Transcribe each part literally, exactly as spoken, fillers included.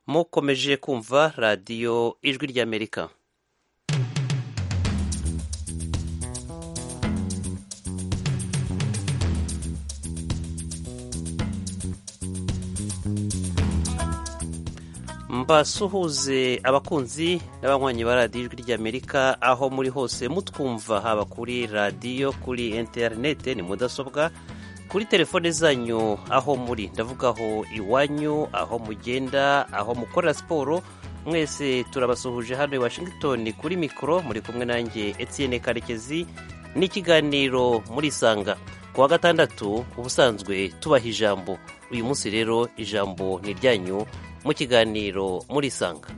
mukomeje kumva radiyo ijwi ry'Amerika. mbasuhuze abakunzi n'abanywanyi ba radiyo ijwi ry'Amerika aho muri hose mutwumva, haba kuri radiyo, kuri interinete, ni mudasobwa, kuri telefone zanyu, aho muri ndavuga aho iwanyu, aho mugenda, aho mukorera siporo, mwese turabasuhuje hano i Washington. Kuri mikoro muri kumwe nanjye Etienne Karekezi, n'ikiganiro muri Sanga ku wa gatandatu. Ubusanzwe tubaha ijambo, uyu munsi rero ijambo ni ryanyu mu kiganiro muri Sanga.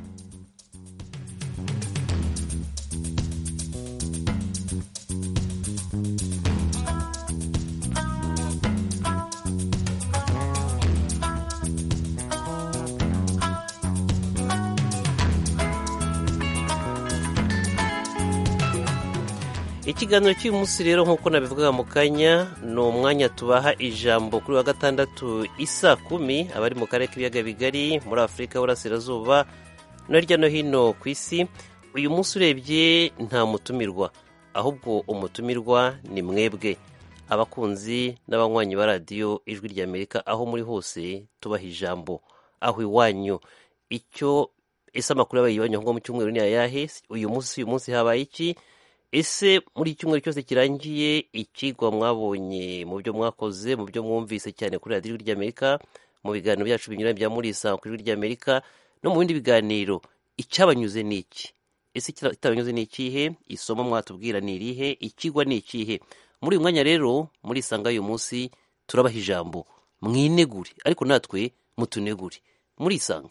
Ikiganiro cy'uyu munsi rero nk'uko nabivugaga mu kanya, ni umwanya tubaha ijambo kuri wa gatandatu isa kumi, abari mu karere k'ibiyaga bigari muri Afurika y'Uburasirazuba no hirya no hino ku isi. Uyu munsi urebye nta mutumirwa, ahubwo umutumirwa ni mwebwe abakunzi n'abanywanyi ba radiyo ijwi ry'Amerika, aho muri hose tubaha ijambo, aho iwanyu. Icyo ese amakuru yabaye iwanyu nko mu cyumweru ni ayahe? Uyu munsi uyu munsi habaye iki? Ese muri icyumweru cyose kirangiye ikigwa mwabonye mu byo mwakoze, mu byo mwumvise cyane kuri radiyo ry'Amerika, mu biganiro byacu binyuranye bya muri Sanga kuri ry'Amerika no mu bindi biganiro, icyabanyuze ni iki? Ese itabanyuze ni ikihe? Isomo mwatubwira ni irihe? Ikigwa ni ikihe? Muri uyu mwanya rero muri Sanga uyu munsi turabaha ijambo, mwinegure ariko natwe mutunegure. Muri Sanga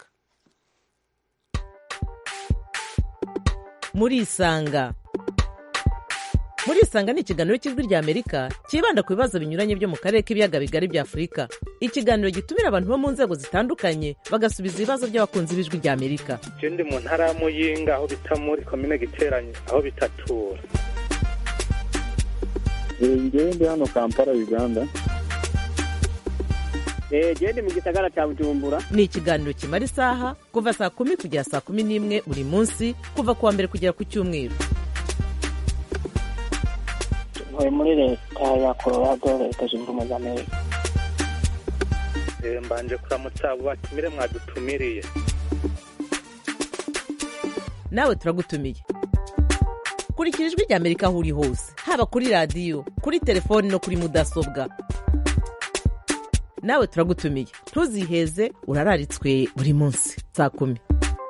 muri Sanga muri Sanga ni ikiganiro cy'ijwi ry'Amerika kibanda ku bibazo binyuranye byo mu karere k'ibiyaga bigari bya Afurika. Ikiganiro gitumira abantu bo mu nzego zitandukanye bagasubiza ibibazo by'abakunzi b'ijwi ry'Amerika. Je ndi mu ntara ya Muyinga, aho bita muri komine Giteranye, aho bitatura. Ngewe ndi hano Kampala, Uganda. Eh, je ndi mu gisagara cya Bujumbura. Ni ikiganiro kimara isaha kuva saa kumi kugera saa kumi n'imwe buri munsi, kuva ku wa mbere kugera ku cyumweru. Muri leta ya Colorado, leta zunze ubumwe za Amerika. Eh, mbanje kuramutsa abo batumire mwadutumiriye. Nawe turagutumiye. Kurikira ijwi ry'Amerika aho uri hose, haba kuri radiyo, kuri telefoni no kuri mudasobwa. Nawe turagutumiye, ntuziheze, urararitswe buri munsi saa kumi.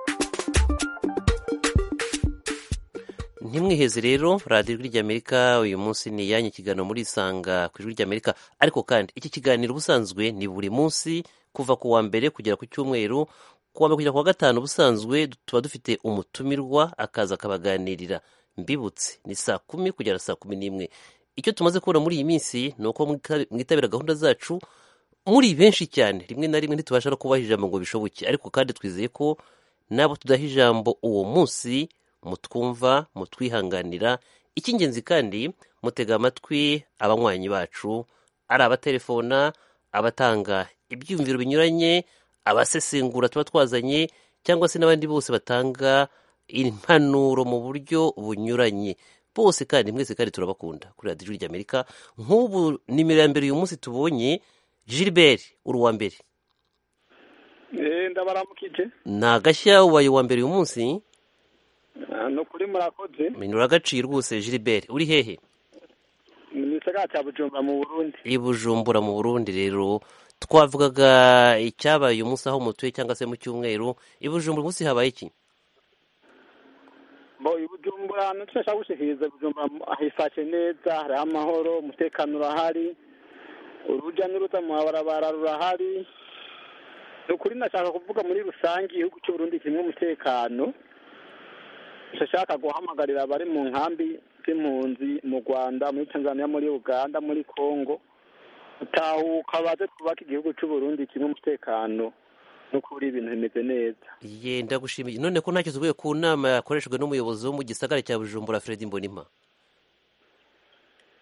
Ntimwiheze rero, radiyo ijwi ry'Amerika uyu munsi ni iyanyu, ikiganiro muri Sanga ku ijwi ry'Amerika. Ariko kandi iki kiganiro ubusanzwe ni buri munsi kuva ku wa mbere kugera ku cyumweru. Ku wa mbere kugera ku wa gatanu ubusanzwe tuba dufite umutumirwa akaza akabaganirira. Mbibutse ni saa kumi kugera saa kumi n'imwe. Icyo tumaze kubona muri iyi minsi ni uko mwitabira gahunda zacu muri benshi cyane, rimwe na rimwe ntitubasha no kubaha ijambo ngo bishoboke, ariko kandi twizeye ko nabo tudaha ijambo uwo munsi mutwumva, mutwihanganira. Icy'ingenzi kandi mutega amatwi abanywanyi bacu, ari abatelefona, abatanga ibyumviro binyuranye, abasesengura tuba twazanye, cyangwa se n'abandi bose batanga impanuro mu buryo bunyuranye. Bose kandi mwese kandi turabakunda kuri radiyo ry'Amerika. Nk'ubu nimero ya mbere uyu munsi tubonye Gilbert, uri uwa mbere. Eh, ndabaramukije. Na gashya ubaye uwa mbere uyu munsi. No kuri murakoze. Minura agaciro rwose. Gilbert, uri hehe? Ni gisagara cya Bujumbura mu Burundi. I Bujumbura mu Burundi rero. Twavugaga icyabaye uyu munsi aho mutuye cyangwa se mu cyumweru. I Bujumbura umunsi habaye iki? Bo i Bujumbura ntushaka gushikiriza Bujumbura ahifashe neza, hari amahoro, umutekano urahari, urujya n'uruza mu barabara rurahari. Nukuri nashaka kuvuga muri rusange igihugu cy'u Burundi kimwe umutekano. Nshaka guhamagarira abari mu nkambi z'impunzi mu Rwanda, muri Tanzania, muri Uganda, muri Kongo, utahuka baze twubaka igihugu cy'u Burundi kimwe umutekano. Nukuri ibintu bimeze neza. Ye, ndagushimiye. None ko ntacyo tuvuye ku nama yakoreshejwe n'umuyobozi wo mu gisagara cya Bujumbura Fred Mbonimpa?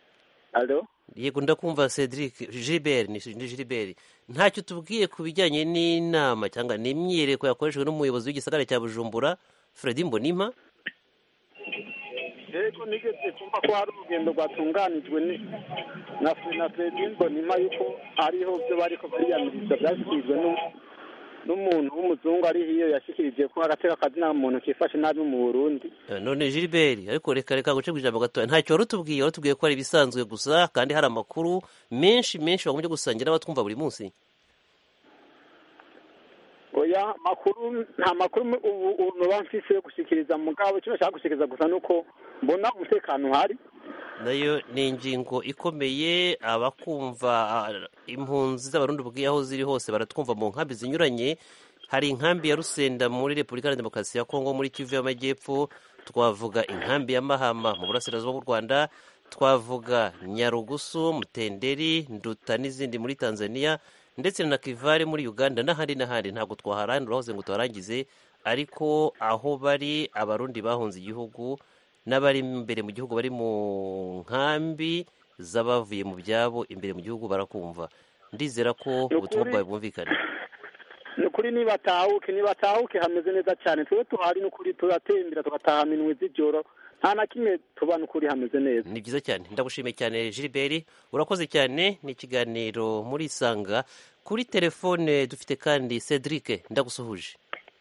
alo yego ndakumva Cedric Gilbert ni ni Gilbert ntacyo tubwiye ku bijyanye n'inama cyangwa n'imyiyereko yakoreshejwe n'umuyobozi w'igisagara cya Bujumbura Fredy Mbonimpa. yego nigeze kumva ko hari urugendo rwatunganijwe ni- na na Fredy Mbonimpa yuko hariho byo bariko bariyamiriza byashyikirijwe n'u- n'umuntu w'umuzungu ari hiyo yashyikirije ko agateka kazina muntu kifashe nabi mu Burundi. Eh, none Gilbert ariko reka reka guce kwijambo gatoya ntacyo wari utubwiye wari utubwiye ko ari ibisanzwe gusa kandi hari amakuru menshi menshi bagombye gusangira n'abatwumva buri munsi. oya makuru nta makuru mu- ubu ubu noba mfise yo gushikiriza mugabo icyo nashaka gushikiriza gusa nuko mbona umutekano uhari. nayo ni ingingo ikomeye abakumva ah, impunzi z'abarundi ubwiye aho ziri hose baratwumva mu nkambi zinyuranye. Hari inkambi ya Rusenda muri Repubulika ya Demokarasi ya Kongo muri Kivu y'Amajyepfo, twavuga inkambi ya Mahama mu burasirazuba bw'u Rwanda, twavuga Nyarugusu, Mutenderi, Nduta n'izindi muri Tanzania ndetse na Kivale muri Uganda n'ahandi n'ahandi. Ntabwo twaharanura hose ngo tuharangize, ariko aho bari abarundi bahunze igihugu n'abari imbere mu gihugu bari mu nkambi z'abavuye mu byabo imbere mu gihugu barakumva. Ndizera ko ubutumwa bwawe bwumvikana. ni ukuri nibatahuke nibatahuke hameze neza cyane twe tuhari n'ukuri turatembera tugataha minwe z'ijoro nta na kimwe tuba n'ukuri hameze neza. Ni byiza cyane ndagushimiye cyane Gilbert urakoze cyane. Ni ikiganiro muri Isanga. Kuri telefone dufite kandi Cedric ndagusuhuje.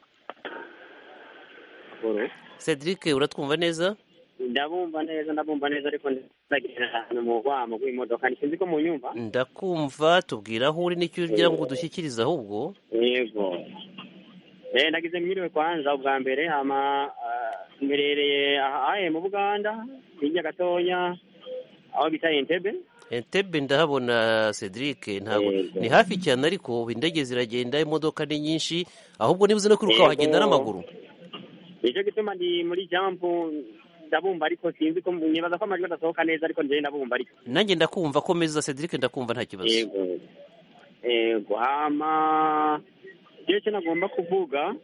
Cedric uratwumva neza? ndabumva neza ndabumva neza ariko ndagenda ahantu mu rwamo rw'imodoka ntisinzi ko mu nyumva. Ndakumva tubwira aho uri n'icyo ugira ngo udushyikirize ahubwo. yego eh ndagize mwiriwe kwanza ubwa mbere hama ah, mberereye ahaye mu Buganda hirya gatonya aho bita Entebbe. Entebbe ndahabona Cedric ntabwo Yego. ni hafi cyane ariko indege ziragenda imodoka ni nyinshi ahubwo nibuze no kwiruka wahagenda n'amaguru. nicyo gituma ndi muri jump ndabumva ariko sinzi ko nibaza ko amajwi adasohoka neza ariko njyewe ndabumva ariko. Nanjye ndakumva komeza Cedric ndakumva nta kibazo. yego yego hama icyo cyo nagomba kuvuga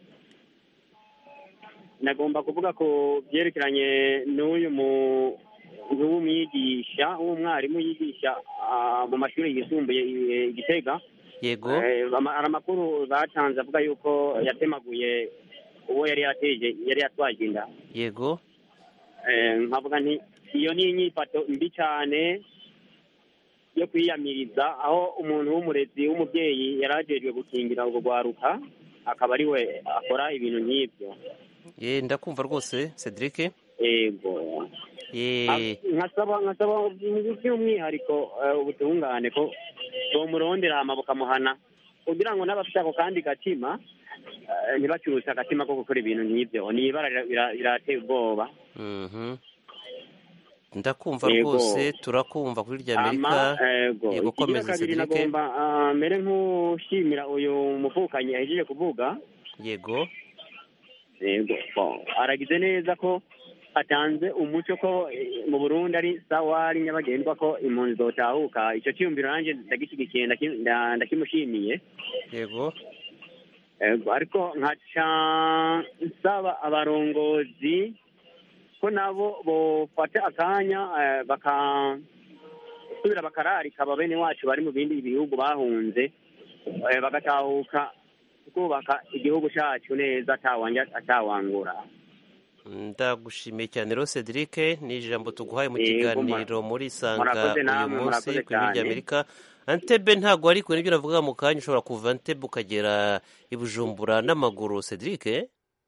nagomba kuvuga ko byerekeranye n'uyu mu n'umwigisha w'umwarimu yigisha ah, mu mashuri yisumbuye i- i Gitega. Yego. Eh, ama- hari amakuru batanze avuga yuko yatemaguye uwo yari yateje yari yatwaje inda. Yego. Eh, nkavuga nti iyo ni inyifato mbi cyane yo kwiyamiriza aho umuntu w'umurezi w'umubyeyi yari ajejwe gukingira ubwo rwaruka akaba ari we akora ibintu nk'ibyo. Ye ndakumva rwose Cedric. yego Ye nkasaba nkasaba by'umwihariko eh, ubutungane ko bomurondera hama bukamuhana kugira ngo n'abafite ako kandi gatima eh, ntibacuruse agatima ko gukora ibintu nk'ibyo ni ibara rira- rira- rirateye ubwoba. Mhm. Ndakumva Yego. rwose turakumva kuri rya ama Amerika. yego Yego, ikigira komeza kabiri Cedric. nagomba ah, mere nk'ushimira uyu muvukanyi yahejeje kuvuga. Yego. yego bon, aragize neza ko atanze umuco ko eh, mu Burundi ari sawa ari nyabagendwa ko impunzi zotahuka. icyo cyiyumviro nanjye ndagishyigikiye ndaki- nda- ndakimushimiye. Yego. Yego, ariko nkaca nsaba abarongozi ko nabo bofata akanya eh, bakasubira bakararika aba bene wacu bari mu bindi bihugu bahunze eh, bagatahuka kubaka igihugu cyacu neza atawanja atawangura. Ndagushimiye cyane rero Cedric ni ijambo tuguhaye mu Yego, kiganiro muri Isanga murakoze uyu namwe, munsi murakoze ku ijwi rya cyane. Amerika. Entebbe ntabwo ari kure n'ibyo navuga mu kanya ushobora kuva Entebbe ukagera i Bujumbura n'amaguru Cedric.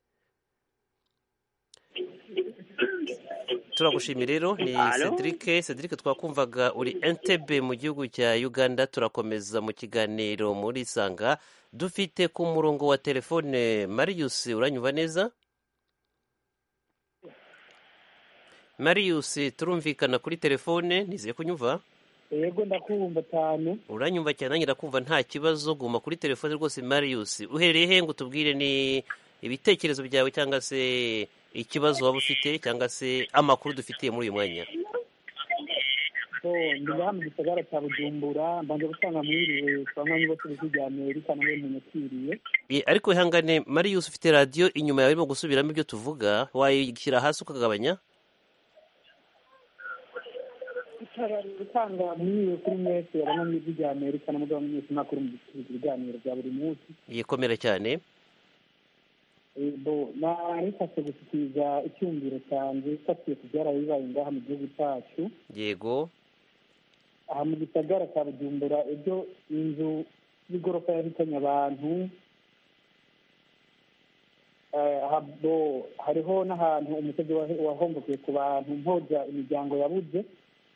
Turagushimiye rero ni Allo? Cedric Cedric twakumvaga uri Entebbe mu gihugu cya Uganda. Turakomeza mu kiganiro muri Isanga dufite ku murongo wa telefone Marius uranyumva neza? Marius turumvikana kuri telefone nizeye kunyumva? yego ndakumva cyane. Uranyumva cyane nanjye ndakumva nta kibazo guma kuri telefone rwose Marius. Uhereye he ngo tubwire ni ibitekerezo byawe cyangwa se ikibazo waba ufite cyangwa se amakuru dufitiye muri uyu mwanya? so ndi hano mu gisagara cya Bujumbura mbanje gusanga mwiriwe twamanye bose b'ijwi rya Amerika nawe munyakiriye. E, ariko ihangane Marius ufite radio inyuma yawe irimo gusubiramo ibyo tuvuga wayishyira hasi ukagabanya? gutanga mwiriwe kuri mwese abana mw'ijwi rya Amerika na mugabo mwese makuru mu biganiro bya buri munsi yikomera cyane. bo narifashe gushyikiriza icyumviro cyanjye fatiye ku byaraye bibaye ngaha mu gihugu cyacu. Yego. aha mu gisagara cya Bujumbura ibyo inzu y'igorofa yahitanye abantu, hariho n'ahantu umusozi wahombokiye ku bantu mpoza imiryango yabuze.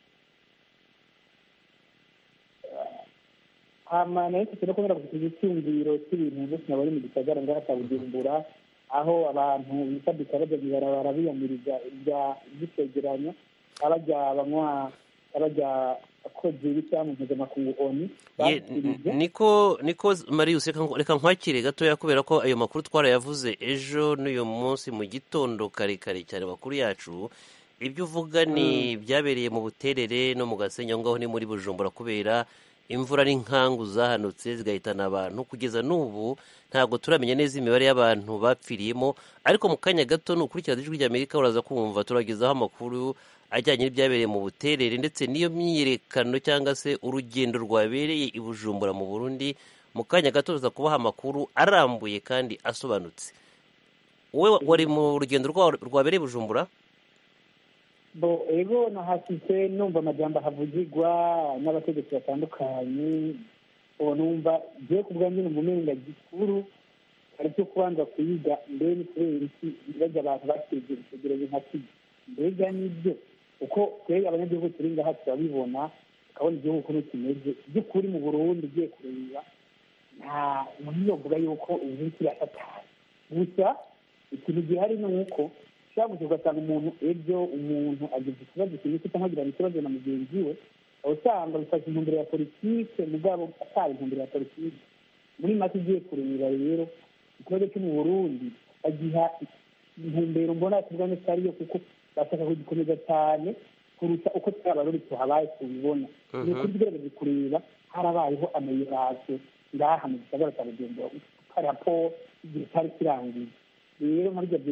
hama nayo no kubera gushyikiriza icyumviro cy'ibintu byose nabari mu gisagara ngaha cya Bujumbura, aho abantu bisadika bajya ibarabara biyamiriza iby'icyegeranyo abajya banywa abajya akoze ibicyamu mpuzamakungu oni niko niko Marius reka nkwakire gatoya kubera ko ayo makuru twarayavuze ejo n'uyu munsi mu gitondo kare kare cyane makuru yacu. Ibyo uvuga ni byabereye mu Buterere no mu Gasenyi ngaho ni muri Bujumbura kubera imvura n'inkangu zahanutse zigahitana abantu. Kugeza n'ubu ntabwo turamenya neza imibare y'abantu bapfiriyemo, ariko mu kanya gato nukurikira ijwi ry'Amerika uraza kumva turagezaho amakuru ajyanye n'ibyabereye mu Buterere ndetse n'iyo myiyerekano cyangwa se urugendo rwabereye i Bujumbura mu Burundi. Mu kanya gato tuza kubaha amakuru arambuye kandi asobanutse. Wowe wari mu rugendo rwabereye i Bujumbura? bo ego nahashyize numva amajambo havugirwa n'abategetsi batandukanye, uwo numva ngiye ku bwanjye ni umumenga gikuru ari cyo kubanza kuyiga mbere ni kubera iki bajya abantu bategera itegereje nka kigo mbega nibyo uko twebwe abanyagihugu turi ngaha turabibona tukabona igihugu ukuntu kimeze by'ukuri mu Burundi ugiye kureba nta muntu yovuga yuko igihugu kirafatanye. Gusa ikintu gihari ni uko ushobora ugasanga umuntu ebyo umuntu agize ikibazo kimwe kitahagirana ikibazo na mugenzi we, aho usanga bifashe intumbero ya politike mugabo atari intumbero ya politike. Muri make ugiye kureba rero ikibazo cyo mu Burundi agiha intumbero mbona tubwane cyariyo kuko bashaka kugikomeza cyane kuruta uko twabaruri tuhabaye tubibona. Ni kuri tugerageza kureba harabayeho amayirasiyo ngaha mu gisagara cya Bujumbura parapo igihe cyari kirangiye rero muri ibyo.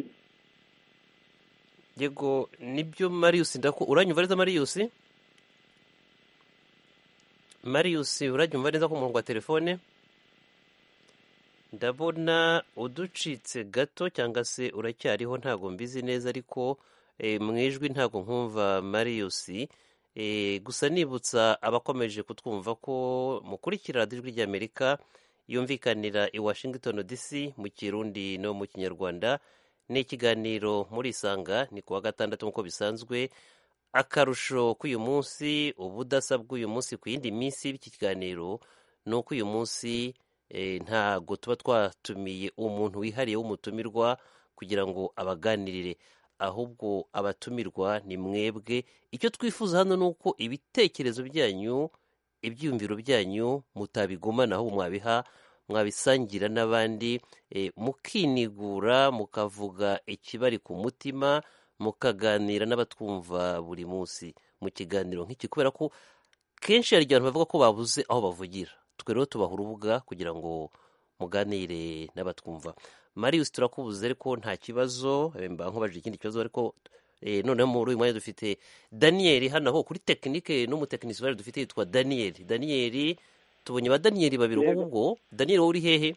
Yego nibyo Marius ndako uranyumva neza Marius? Marius uranyumva neza ku murongo wa telefone? Ndabona uducitse gato cyangwa se uracyariho ntago mbizi neza, ariko e, mwijwi ntago nkumva Marius. E, gusa nibutsa abakomeje kutwumva ko mukurikira ijwi ry'Amerika yumvikanira i Washington D C mu Kirundi no mu Kinyarwanda. Ni ikiganiro muri Isanga, ni kuwa gatandatu nk'uko bisanzwe. Akarusho k'uyu munsi, ubudasa bw'uyu munsi ku yindi minsi y'iki kiganiro ni uko uyu munsi e, ntago tuba twatumiye umuntu wihariye w'umutumirwa kugira ngo abaganirire, ahubwo abatumirwa ni mwebwe. Icyo twifuza hano ni uko ibitekerezo byanyu, ibyiyumviro byanyu mutabigumana, aho mwabiha mwabisangira n'abandi, e, mukinigura mukavuga ikibari ku mutima, mukaganira n'abatwumva buri munsi mu kiganiro nk'iki, kubera ko kenshi hari abantu bavuga ko babuze aho bavugira. Twe rero tubaha urubuga kugira ngo muganire n'abatwumva. Marius turakubuze ariko nta kibazo, mba nkubajije ikindi kibazo, ariko e, noneho muri uyu mwanya dufite Daniel hano aho kuri tekinike n'umutekinisi bari dufite yitwa Daniel. Daniel tubonye ba Daniel babiri ubwo. Daniel wowe uri hehe?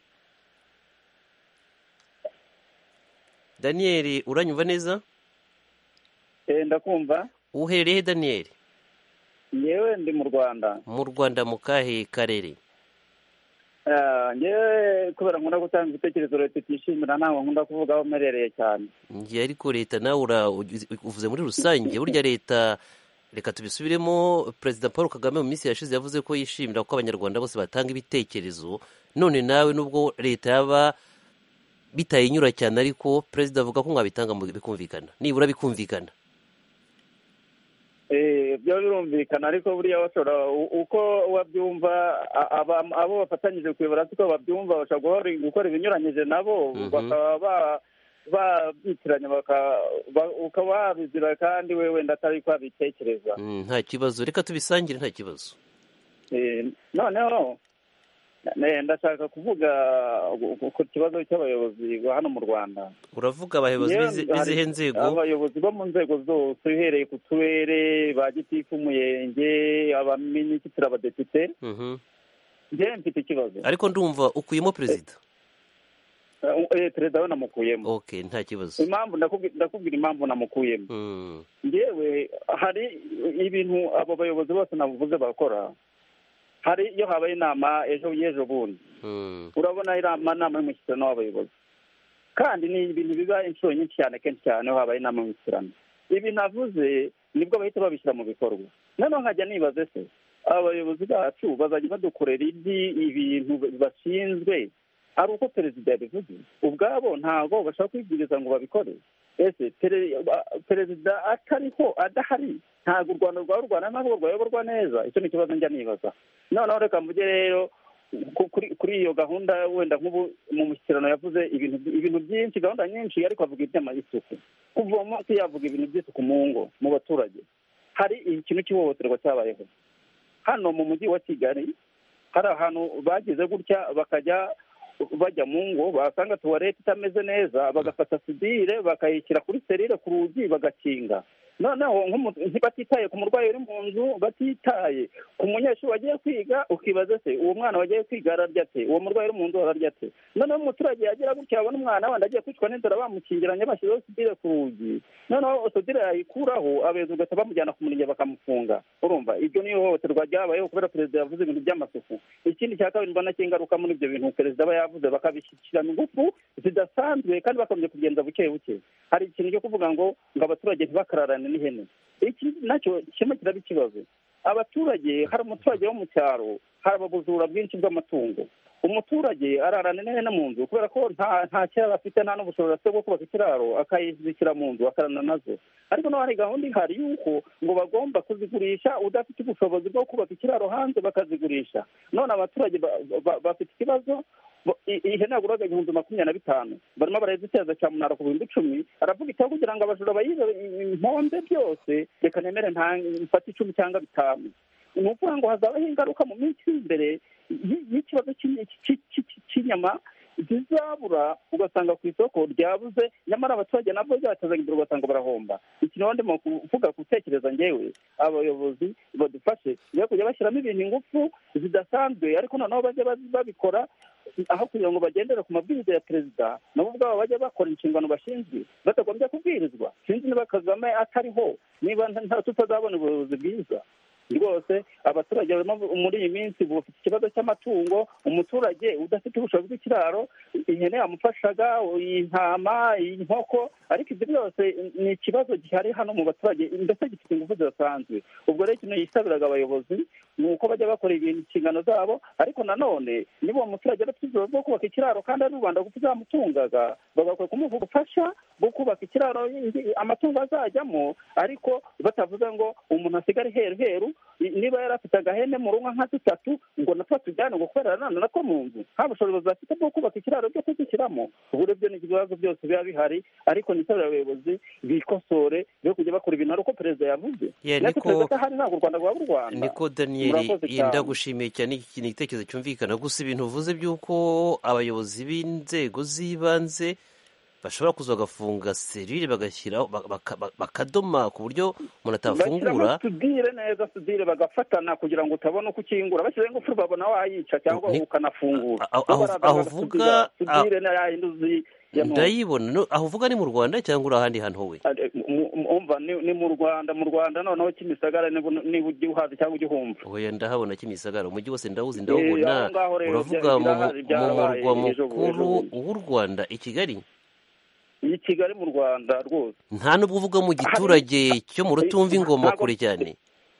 Daniel uranyumva neza? Eh ndakumva. Uherereye he Daniel? Yewe ndi mu Rwanda. Mu Rwanda mu kahe karere? Ah, ngewe kubera nkunda gutanga ibitekerezo leta itishimira nawe nkunda kuvuga aho merereye cyane. Ngiye ariko leta nawe uvuze muri rusange, burya leta reka tubisubiremo. Perezida Paul Kagame mu minsi yashize yavuze ko yishimira ko abanyarwanda bose batanga ibitekerezo. None nawe nubwo leta yaba bitayinyura cyane, ariko perezida avuga ko mwabitanga mu bikumvikana, nibura bikumvikana. Eh byo birumvikana, ariko buriya bashobora uko wabyumva abo bafatanyije kuyobora siko babyumva, bashobora gukora ibinyuranyije nabo bakaba babyitiranya ukaba wabizira kandi we wenda atari ko abitekereza. Nta kibazo, reka tubisangire nta kibazo. Noneho ndashaka kuvuga ku kibazo cy'abayobozi ba hano mu Rwanda. Uravuga abayobozi b'izihe nzego? Abayobozi bo mu nzego zose uhereye ku turere, ba gitifu, umurenge, abaminisitiri, abadepite. njyewe mfite ikibazo. Ariko ndumva ukuyemo perezida. Eh, perezida we namukuyemo. Okay, nta kibazo. Impamvu ndakubwira impamvu namukuyemo. Mm. Njyewe hari ibintu abo bayobozi bose navuze bakora. Hari iyo habaye inama ejo yejo bundi. Mm. Urabona inama nama y'umushyikirano w'abayobozi. Kandi ni ibintu biba inshuro nyinshi cyane kenshi cyane habaye inama y'umushyikirano. Ibi navuze nibwo bahita babishyira mu bikorwa. Noneho nkajya nibaze se abayobozi bacu bazajya badukorera ibintu bashinzwe ari uko perezida yabivuze ubwabo ntabwo bashaka kwibwiriza ngo babikore. Ese perezida atariho adahari ntabwo u Rwanda rwa Rwanda ntabwo rwayoborwa neza. Icyo ni ikibazo njya nibaza. Noneho reka mvuge rero kuri iyo gahunda wenda nk'ubu mu mushyikirano yavuze ibintu ibintu byinshi gahunda nyinshi ariko avuga iby'amasuku. Kuva uwo munsi yavuga ibintu by'isuku mu ngo mu baturage. Hari ikintu cy'ihohoterwa cyabayeho hano mu mujyi wa Kigali. Hari ahantu bagize gutya bakajya bajya mu ngo basanga tuwarete itameze neza bagafata sidire bakayishyira kuri serire ku rugi bagakinga. Noneho batitaye ku murwayi uri mu nzu, batitaye ku munyeshuri wagiye kwiga, ukibaza se uwo mwana wagiye kwiga ararya ate, uwo murwayi uri mu nzu ararya ate. Noneho umuturage yagira gutya abona umwana wandi agiye kwicwa n'inzara bamukingiranye bashyizeho sidire ku rugi. Noneho sidire yayikuraho abeza ugahita bamujyana ku murenge bakamufunga. Urumva ibyo niyo hohoterwa ryabayeho kubera perezida yavuze ibintu by'amasuku. Ikindi cya kabiri mbona cy'ingaruka muri ibyo bintu perezida aba yavuze bakabishyikirana ingufu zidasanzwe kandi bakomeje kugenza buke buke. Hari ikintu cyo kuvuga ngo ngo abaturage ntibakararane n'ihene. Iki nacyo kimwe kiraba ikibazo. Abaturage hari umuturage wo mu cyaro hari ababuzura bwinshi bw'amatungo. Umuturage ararana n'ihene mu nzu kubera ko nta nta kiraro afite nta n'ubushobozi bwo kubaka ikiraro akayizikira mu nzu akarana nazo. Ariko no hari gahunda ihari yuko ngo bagomba kuzigurisha udafite ubushobozi bwo kubaka ikiraro hanze bakazigurisha. None abaturage bafite ikibazo ihene aguraga ibihumbi makumyabiri na bitanu barimo barayiziteza cyamunara ku bihumbi icumi. Aravuga icyo kugira ngo abajura bayize impombe byose reka nemere nta mfata icumi cyangwa bitanu. Ni ukuvuga ngo hazabaho ingaruka mu minsi imbere y'ikibazo cy'inyama zizabura ugasanga ku isoko ryabuze nyamara abaturage nabwo byateza imbere ugasanga barahomba. Ikintu ndimo kuvuga gutekereza njyewe abayobozi badufashe yo kujya bashyiramo ibintu ingufu zidasanzwe ariko noneho bajya babikora aho kugira ngo bagendere ku mabwiriza ya perezida nabo ubwabo bajya bakora inshingano bashinzwe batagombye kubwirizwa. Sinzi niba Kagame atariho niba tutazabona ubuyobozi bwiza. Rwose abaturage muri iyi minsi bafite ikibazo cy'amatungo. Umuturage udafite ubushobozi bw'ikiraro ihene yamufashaga, intama, inkoko, ariko ibyo byose ni ikibazo gihari hano mu baturage mbese gifite ingufu zidasanzwe. Ubwo rero ikintu yisabiraga abayobozi ni uko bajya bakora ibintu inshingano zabo ariko nanone niba uwo muturage adafite ubushobozi bwo kubaka ikiraro kandi ari u Rwanda kuzamutungaga bagakwiye kumuha ubufasha bwo kubaka ikiraro amatungo azajyamo ariko batavuze ngo umuntu asigare heru heru. Niba yari afite agahene mu runka nka zitatu ngo natwo tujyane ngo kubera nanone nako mu nzu nta bushobozi bafite bwo kubaka ikiraro byo kuzishyiramo. Ubu rero ni ibibazo byose biba bihari ariko nisabira abayobozi bikosore byo kujya bakora ibintu ari uko perezida yavuze. Natwe perezida ahari ntabwo u Rwanda rwaba u Rwanda. Niko Daniel yenda gushimiye cyane iki gitekerezo cyumvikana gusa ibintu uvuze by'uko abayobozi b'inzego z'ibanze bashobora kuza bagafunga serire bagashyiraho bakadoma ku buryo umuntu atafungura. Tudire neza tudire bagafatana kugira ngo utabona uko ukingura bashyize ingufu babona wayica cyangwa ukanafungura. Aho uvuga tudire n'ayinduzi ndayibona aho uvuga ni mu Rwanda cyangwa uri ahandi hantu we? Umva ni mu Rwanda mu Rwanda noneho Kimisagara niba ujya uhazi cyangwa ujya uhumva. Oya ndahabona Kimisagara umujyi wose ndawuzi ndawubona. Uravuga mu murwa mukuru w'u Rwanda i Kigali? Iyi Kigali mu Rwanda rwose. Nta nubwo uvuga mu giturage cyo mu Rutumva ingoma kure cyane.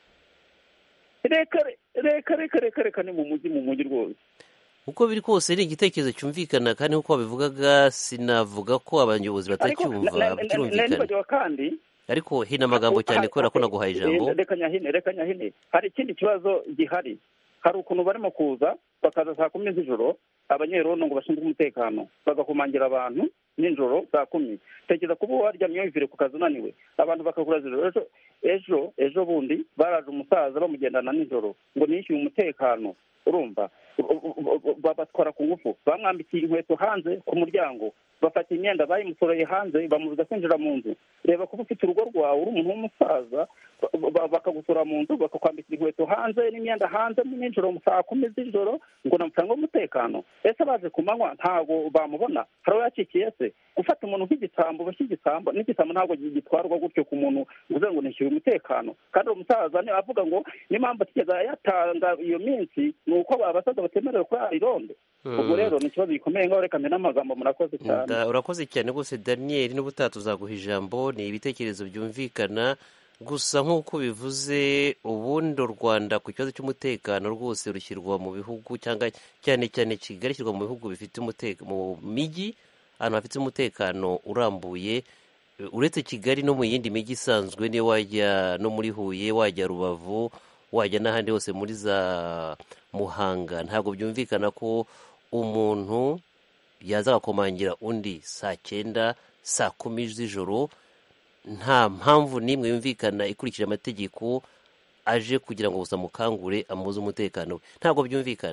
Reka reka reka reka reka ni mu mujyi mu mujyi rwose. Uko biri kose ni igitekerezo cyumvikana kandi uko babivugaga sinavuga ko abayobozi batacyumva byumvikana. Kandi ariko hina amagambo cyane kubera ko naguhaye ijambo. Reka nyahine reka nyahine. Hari ikindi kibazo gihari. Hari ukuntu barimo kuza bakaza saa kumi z'ijoro abanyerondo ngo bashinzwe umutekano bagakumangira abantu nijoro saa kumi. Tekereza kuba waryamye wivire ku kazi unaniwe abantu bakagura zero. Ejo ejo ejo bundi baraje umusaza bamugendana nijoro ngo nishyuye umutekano. Urumva babatwara ku ngufu, bamwambikiye inkweto hanze ku muryango, bafata imyenda bayimusoreye hanze bamubuza kwinjira mu nzu. Reba kuba ufite urugo rwawe uri umuntu w'umusaza bakagusura mu nzu bakakwambika inkweto hanze n'imyenda hanze nijoro mu saa kumi z'ijoro ngo namutanga umutekano. Ese baje ku manywa ntabwo bamubona? Hari uwo yacikiye se? Gufata umuntu nk'igisambo bashyi igisambo n'igisambo ntabwo gitwarwa gutyo ku muntu uvuze ngo nishyure umutekano. Kandi uwo musaza ni avuga ngo n'impamvu atigeze yatanga iyo minsi ni uko abasaza batemerewe kurara irondo. Ubwo rero ni ikibazo gikomeye ngaho reka mbere n'amagambo murakoze cyane. Urakoze cyane rwose Daniel, n'ubutaha tuzaguha ijambo. Ni ibitekerezo byumvikana gusa nk'uko bivuze ubundi u Rwanda ku kibazo cy'umutekano rwose rushyirwa mu bihugu cyangwa cyane cyane Kigali ishyirwa mu bihugu bifite umutekano, mu mijyi ahantu hafite umutekano urambuye. Uretse Kigali no mu yindi mijyi isanzwe, niyo wajya no muri Huye, wajya Rubavu, wajya n'ahandi hose muri za Muhanga, ntabwo byumvikana ko umuntu yaza agakomangira undi saa cyenda saa kumi z'ijoro nta mpamvu n'imwe yumvikana ikurikije amategeko, aje kugira ngo gusa mukangure amuze umutekano we. Ntabwo byumvikana.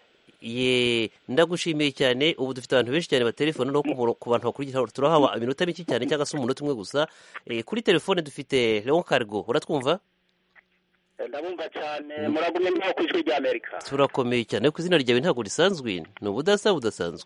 Ye, ndagushimiye cyane. Ubu dufite abantu benshi cyane batelefone no ku bantu bakurikira, turahawa iminota mike cyane cyangwa se umunota umwe gusa. E, kuri telefone dufite Leon Cargo, uratwumva? Ndabumva cyane. Muragumye mbaho ku ijwi rya Amerika. Turakomeye cyane. Ku izina ryawe ntabwo risanzwe, ni ubudasa budasanzwe.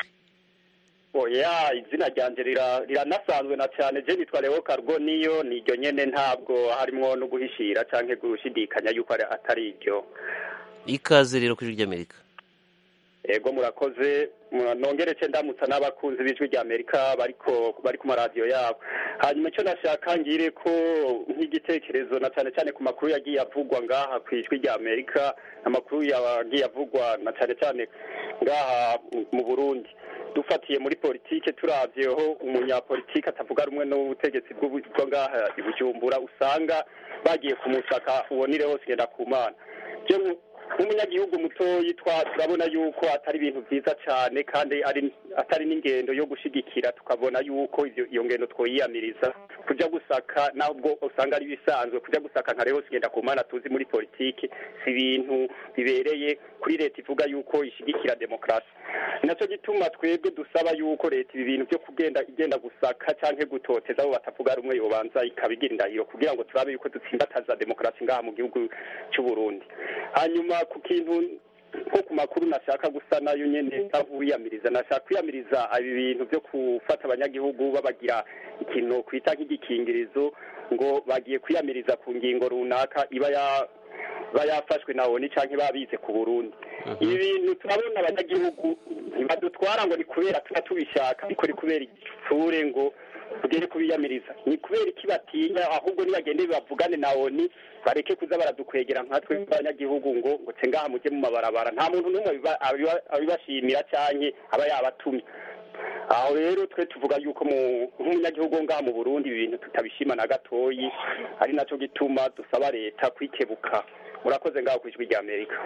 Oya, izina ryanje riranasanzwe na cyane. Je nitwa Leon Cargo, niyo niryo nyene, ntabwo harimo no guhishira canke gushidikanya yuko atari iryo. Ikaze rero ku ijwi rya Amerika. Ego murakoze. Nongeretse ndamutsa n'abakunzi b'ijwi rya Amerika bariko bari ku maradiyo yabo. Hanyuma icyo nashaka ngire ko nk'igitekerezo na cyane cyane ku makuru yagiye avugwa ngaha ku ijwi rya Amerika, amakuru yagiye avugwa na cyane cyane ngaha mu Burundi. Dufatiye muri politike turavyeho umunyapolitike atavuga rumwe n'ubutegetsi bwo ngaha i Bujumbura, usanga bagiye kumusaka ubonire hose genda kumana. Je nk'umunyagihugu mutoyi turabona yuko atari ibintu byiza cyane, kandi ari atari n'ingendo yo gushigikira. Tukabona yuko iyo ngendo twoyiyamiriza kuja gusaka, nabwo usanga ari bisanzwe kuja gusaka nka rero sigenda kumana. Tuzi muri politiki si ibintu bibereye kuri leta ivuga yuko ishigikira demokrasi. Naco gituma twebwe dusaba yuko leta ibi bintu byo kugenda igenda gusaka canke gutoteza abo batavuga rumwe yobanza ikabigira indahiro kugira ngo turabe yuko dutsimbataza demokrasi ngaha mu gihugu cy'u Burundi. Hanyuma ku kintu nko ku makuru nashaka gusa nayo nyene savuriyamiriza, nashaka kwiyamiriza ibi bintu byo gufata abanyagihugu babagira ikintu kwita nk'igikingirizo ngo bagiye kwiyamiriza ku ngingo runaka iba ya bayafashwe nawo ni canke babize ku Burundi. Ibi bintu turabona abanyagihugu ntibadutwara ngo ni kubera tuba tubishaka, ariko ni kubera igitsure ngo tugere kubiyamiriza. Ni kubera iki batinya, ahubwo nibagende bavugane nawo ni bareke kuza baradukwegera nkatwe abanyagihugu ngo ngo cengaha muje mu mabarabara. Nta muntu n'umwe abibashimira canke aba yabatumye. Aho rero twe tuvuga yuko mu nk'umunyagihugu ngaha mu Burundi ibintu tutabishima na gatoyi, ari naco gituma dusaba leta kwikebuka. Murakoze ngaho ku ijwi rya Amerika.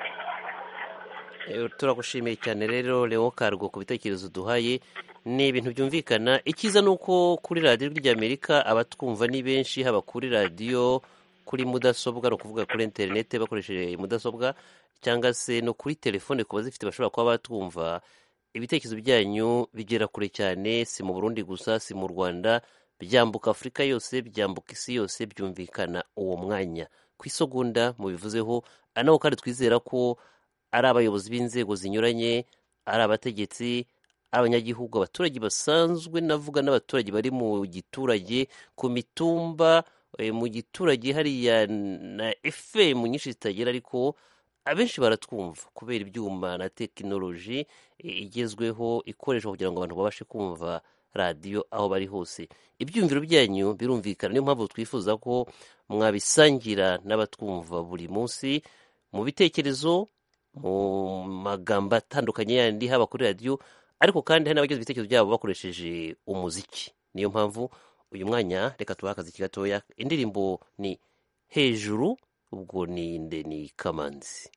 E, turagushimiye cyane rero Leon Cargo ku bitekerezo duhaye. Ni ibintu byumvikana. Ikiza nuko kuri radio rya Amerika abatwumva ni benshi, haba kuri radio, kuri mudasobwa, no kuvuga kuri internet bakoresheje mudasobwa, cyangwa se no kuri telefone kuba zifite bashobora kuba batwumva. Ibitekerezo byanyu bigera kure cyane, si mu Burundi gusa, si mu Rwanda, byambuka Afrika yose, byambuka isi yose, byumvikana uwo mwanya. Ku isogunda mu bivuzeho, anaho kandi twizera ko ari abayobozi b'inzego zinyuranye, ari abategetsi, abanyagihugu, abaturage basanzwe, navuga n'abaturage bari mu giturage, ku mitumba, e, mu giturage hariya na F M nyinshi zitagera, ariko abenshi baratwumva kubera ibyuma na tekinoloji e, igezweho ikoreshwa kugira ngo abantu babashe kumva radio aho bari hose. Ibyumviro byanyu birumvikana, niyo mpamvu twifuza ko mwabisangira n'abatwumva buri munsi, mu bitekerezo, mu magambo atandukanye yandi, haba kuri radio, ariko kandi hari n'abagize ibitekerezo byabo bakoresheje umuziki. Niyo mpamvu uyu mwanya reka tubakaze ikigatoya. Indirimbo ni Hejuru, ubwo ni nde ni Kamanzi.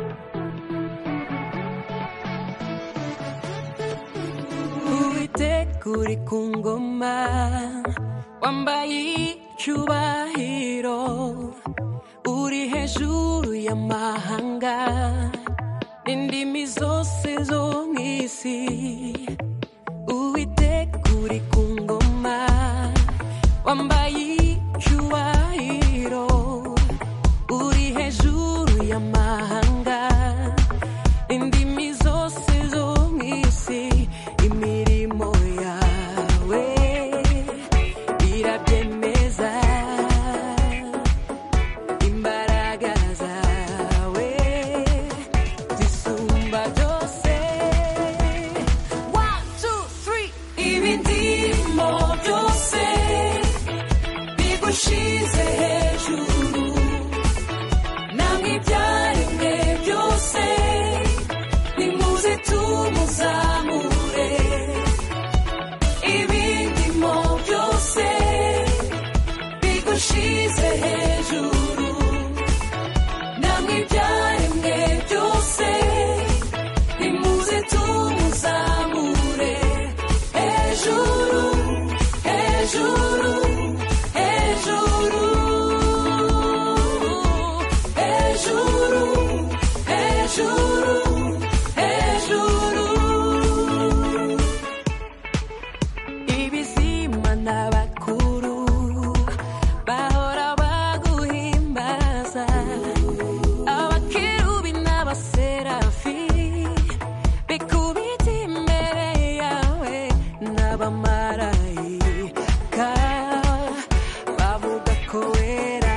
Uwiteka kuri ku ngoma wambaye icyubahiro uri hejuru y'amahanga n'indimi zose zo mu isi Uwiteka uri ku ngoma wambaye icyubahiro uri hejuru y'amahanga indimi zose zo mu isi imirimo yawe irabyemeza imbaraga zawe zisumba byose one two three ibindimo byose bigushize hejuru namwe ibyaremwe byose nimuze tumuzamure ibindimo byose bigushize hejuru namwe ibyaremwe byose nimuze tumuzamure hejuru hejuru hejuru hejuru hejuru hejuru ibizima n'abakuru bahora baguhimbaza abakerubi n'abaserafi bikubita imbere yawe n'abamarayika bavuga ko wera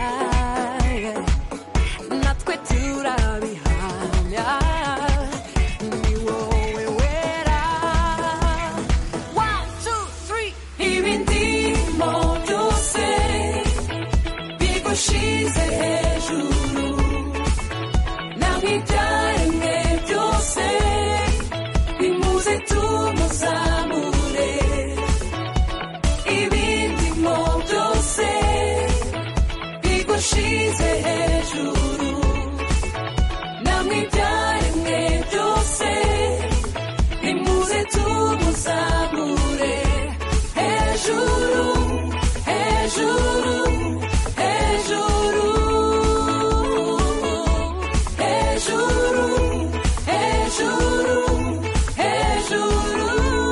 natwe turabihamya ni wowe wera one two three ibindimo byose bigushize hejuru namwe ibyaremwe byose nimuze tumuzamure ibindimo byose bigushize hejuru namwe ibyaremwe byose nimuze tumuzamure hejuru hejuru hejuru hejuru hejuru hejuru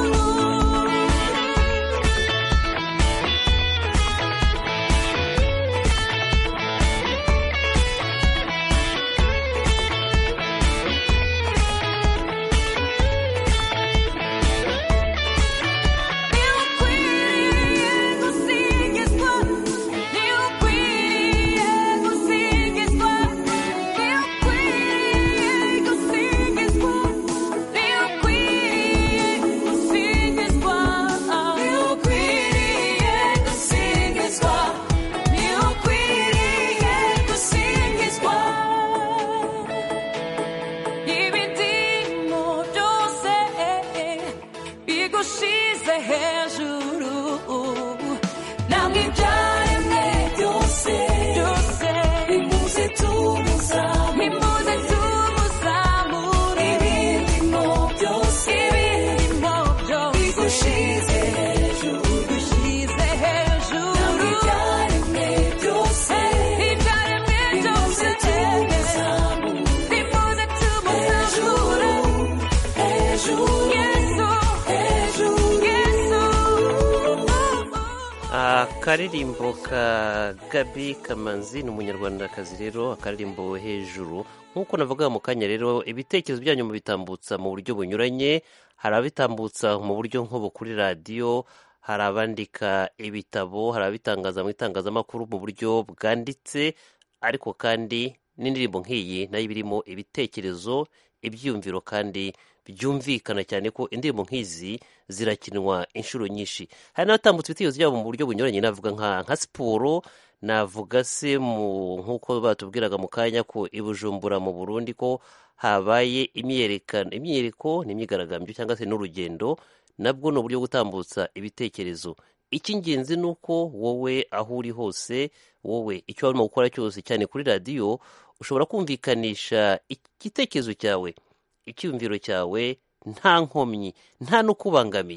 akaririmbo ka Gaby Kamanzi ni umunyarwandakazi rero akaririmbo hejuru nk'uko navuga mu kanya rero ibitekerezo byanyu mubitambutsa mu buryo bunyuranye hari abitambutsa mu buryo nk'ubu kuri radiyo hari abandika ibitabo hari abitangaza mu itangazamakuru mu buryo bwanditse ariko kandi n'indirimbo nk'iyi nayo birimo ibitekerezo ibyiyumviro kandi byumvikana cyane ko indirimbo nk'izi zirakinwa inshuro nyinshi hari n'abatambutse ibitekerezo byabo mu buryo bunyuranye navuga nka nka siporo navuga se mu nk'uko batubwiraga mu kanya ko i Bujumbura mu Burundi ko habaye imyerekano imyereko n'imyigaragambyo cyangwa se n'urugendo nabwo ni uburyo gutambutsa ibitekerezo icy'ingenzi ni uko wowe aho uri hose wowe icyo warimo gukora cyose cyane kuri radiyo ushobora kumvikanisha igitekerezo cyawe icyumviro cyawe nta nkomyi nta n'ukubangamiye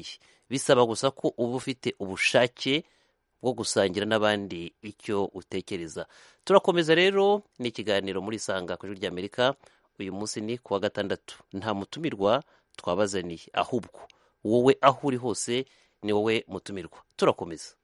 bisaba gusa ko uba ufite ubushake bwo gusangira n'abandi icyo utekereza. Turakomeza rero n'ikiganiro muri Sanga ku Ijwi ry'Amerika. Uyu munsi ni kuwa gatandatu, nta mutumirwa twabazaniye, ahubwo wowe aho uri hose ni wowe mutumirwa. Turakomeza.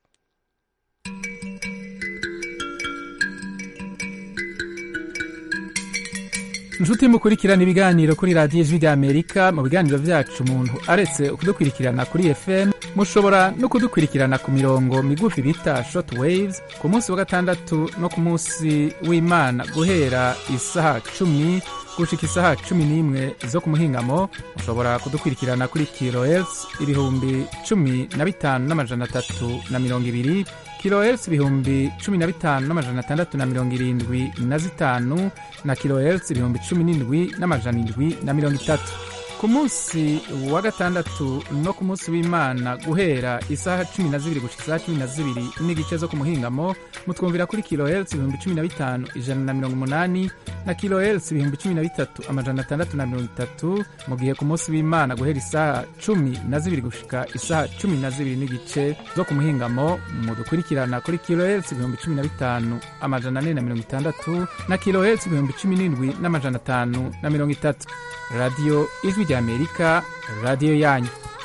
inshuti mukurikirana ibiganiro kuri radiyo ijwi ry'Amerika. Mu biganiro byacu umuntu aretse kudukurikirana kuri F M, mushobora no kudukurikirana ku mirongo migufi bita short waves ku munsi wa gatandatu no ku munsi w'Imana guhera isaha cumi gushika isaha cumi n'imwe zo ku muhingamo. Mushobora kudukurikirana kuri kilohertz ibihumbi cumi na bitanu n'amajana atatu na mirongo ibiri, kilohertz ibihumbi cumi na bitanu n'amajana atandatu na mirongo irindwi na zitanu, na kilohertz ibihumbi cumi n'indwi n'amajana indwi na mirongo itatu. Ku munsi wa gatandatu no ku munsi w'Imana guhera isaha cumi na zibiri gushika isaha cumi na zibiri n'igice zo ku muhingamo, mutwumvira kuri kilohertz ibihumbi cumi na bitanu ijana na mirongo umunani, na kilohertz ibihumbi cumi na bitatu amajana atandatu na mirongo itatu. Mu gihe ku munsi w'Imana guhera isaha cumi na zibiri gushika isaha cumi na zibiri n'igice zo ku muhingamo, mudukurikirana kuri kilohertz ibihumbi cumi na bitanu amajana ane na mirongo itandatu, na kilohertz ibihumbi cumi n'indwi n'amajana atanu na mirongo itatu. Radio Ijwi ry'Amerika, radio yanyu.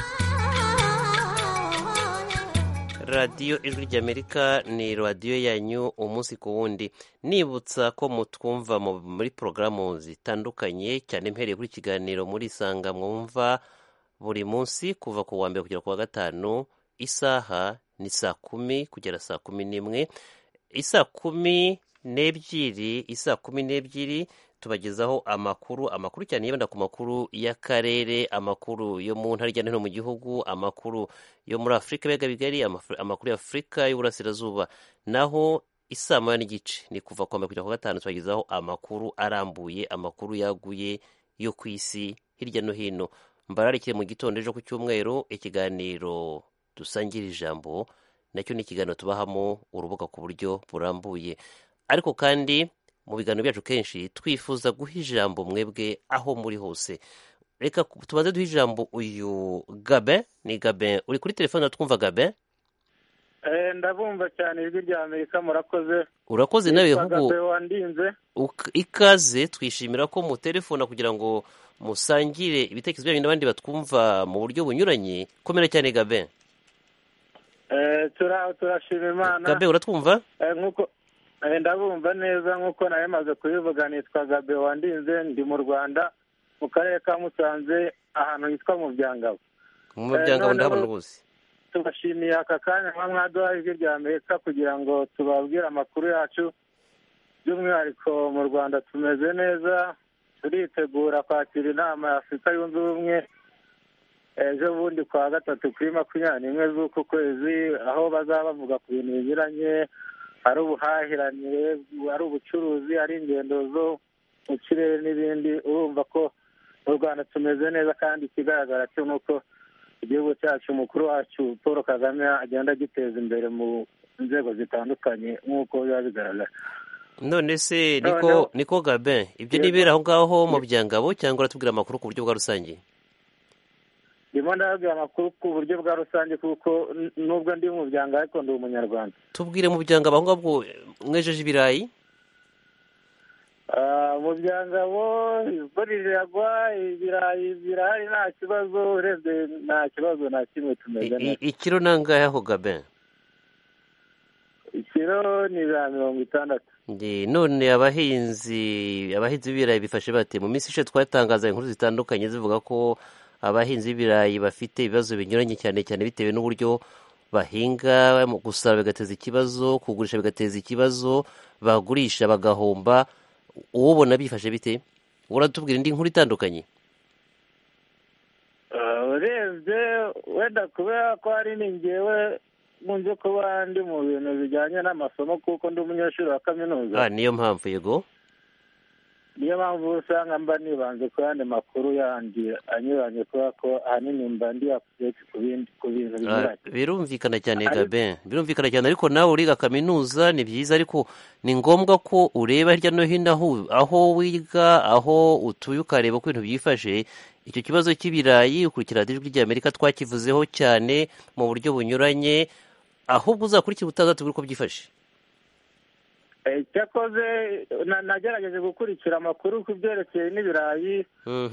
radiyo ijwi ry'Amerika ni radiyo yanyu umunsi ku wundi. Nibutsa ko mutwumva muri porogaramu zitandukanye, cyane mpereye kuri kiganiro muri Sanga mwumva buri munsi kuva ku wa mbere kugera ku wa gatanu. Isaha ni saa kumi kugera saa kumi n'imwe. Isaa kumi n'ebyiri isaa kumi n'ebyiri tubagezaho amakuru amakuru cyane yibanda ku makuru y'akarere, amakuru yo mu ntara hirya no hino mu gihugu, amakuru yo muri Afurika ibiyaga bigari, amakuru ya Afurika y'Uburasirazuba. Naho isaa moya n'igice ni kuva ku wa mbere kugera ku wa gatanu tubagezaho amakuru arambuye, amakuru yaguye yo ku isi hirya no hino. Mbararikiye mu gitondo ejo ku cyumweru ikiganiro dusangira ijambo, nacyo ni ikiganiro tubahamo urubuga ku buryo burambuye. Ariko kandi mu biganiro byacu kenshi twifuza guha ijambo mwebwe aho muri hose. Reka tubanze duha ijambo uyu Gabe. Ni Gabe uri kuri telefone, twumva Gabe? Eh, ndabumva cyane ijwi ry'Amerika, murakoze. Urakoze nawe ahubwo wandinze. Ikaze, twishimira ko mu telefone kugira ngo musangire ibitekerezo byanyu n'abandi batwumva mu buryo bunyuranye. Komera cyane Gabe. Eh, tura turashima Imana. Gabe uratwumva? Eh, nkuko ndabumva neza nk'uko nawe maze kubivuga. Nitwa Gabe wandinze, ndi mu Rwanda mu karere ka Musanze ahantu hitwa mu Byangabo. Mu Byangabo ndabona rwose. Tubashimiye aka kanya nka mwaduha ijwi ry'Amerika kugira ngo tubabwire amakuru yacu. By'umwihariko mu Rwanda tumeze neza, turitegura kwakira inama ya Afurika yunze ubumwe ejo bundi kwa gatatu kuri makumyabiri n'imwe z'uku kwezi, aho bazaba bavuga ku bintu binyuranye, ari ubuhahiranire, ari ubucuruzi, ari ingendo zo mu kirere n'ibindi. Urumva ko mu Rwanda tumeze neza, kandi ikigaragara cyo nuko igihugu cyacu umukuru wacu Paul Kagame agenda agiteza imbere mu nzego zitandukanye nk'uko biba bigaragara. None se niko niko Gabe, ibyo nibera aho ngaho mu Byangabo cyangwa uratubwira amakuru ku buryo bwa rusange? Ndimo ndabwira amakuru ku buryo bwa rusange kuko nubwo ndi mu Byangabo ariko ndi umunyarwanda. Tubwire mu Byangabo aho ngabwo mwejeje ibirayi? Ah, mu Byangabo imvura iragwa, ibirayi birahari nta kibazo, urebye nta kibazo nta kimwe tumeze neza. Ikiro nangahe aho Gabe? Ikiro ni za mirongo itandatu. None abahinzi abahinzi b'ibirayi bifashe bate? Mu minsi ishize twatangaza inkuru zitandukanye zivuga ko abahinzi b'ibirayi bafite ibibazo binyuranye cyane cyane bitewe n'uburyo bahinga, gusara bigateza ikibazo, kugurisha bigateza ikibazo, bagurisha bagahomba. Ubona bifashe bite? Uratubwira indi nkuru itandukanye? Urebye wenda kubera ko ari ningewe munze kuba ndi mu bintu bijyanye n'amasomo kuko ndi umunyeshuri wa kaminuza. Ah, niyo mpamvu. Yego, niyo mpamvu usanga mba nibanze ku yandi makuru yandi anyuranye kubera ko ahanini mba ndi update ku bindi ku bintu binyuranye. Birumvikana cyane Gabe, birumvikana cyane. Ariko nawe uriga kaminuza ni byiza, ariko ni ngombwa ko ureba hirya no hino aho wiga, aho utuye, ukareba ko ibintu byifashe. icyo kibazo cy'ibirayi ukurikira ijwi ry'Amerika twakivuzeho cyane mu buryo bunyuranye, ahubwo uzakurikira utazatubwira uko byifashe. cyakoze nagerageje gukurikira amakuru ku byerekeye n'ibirayi.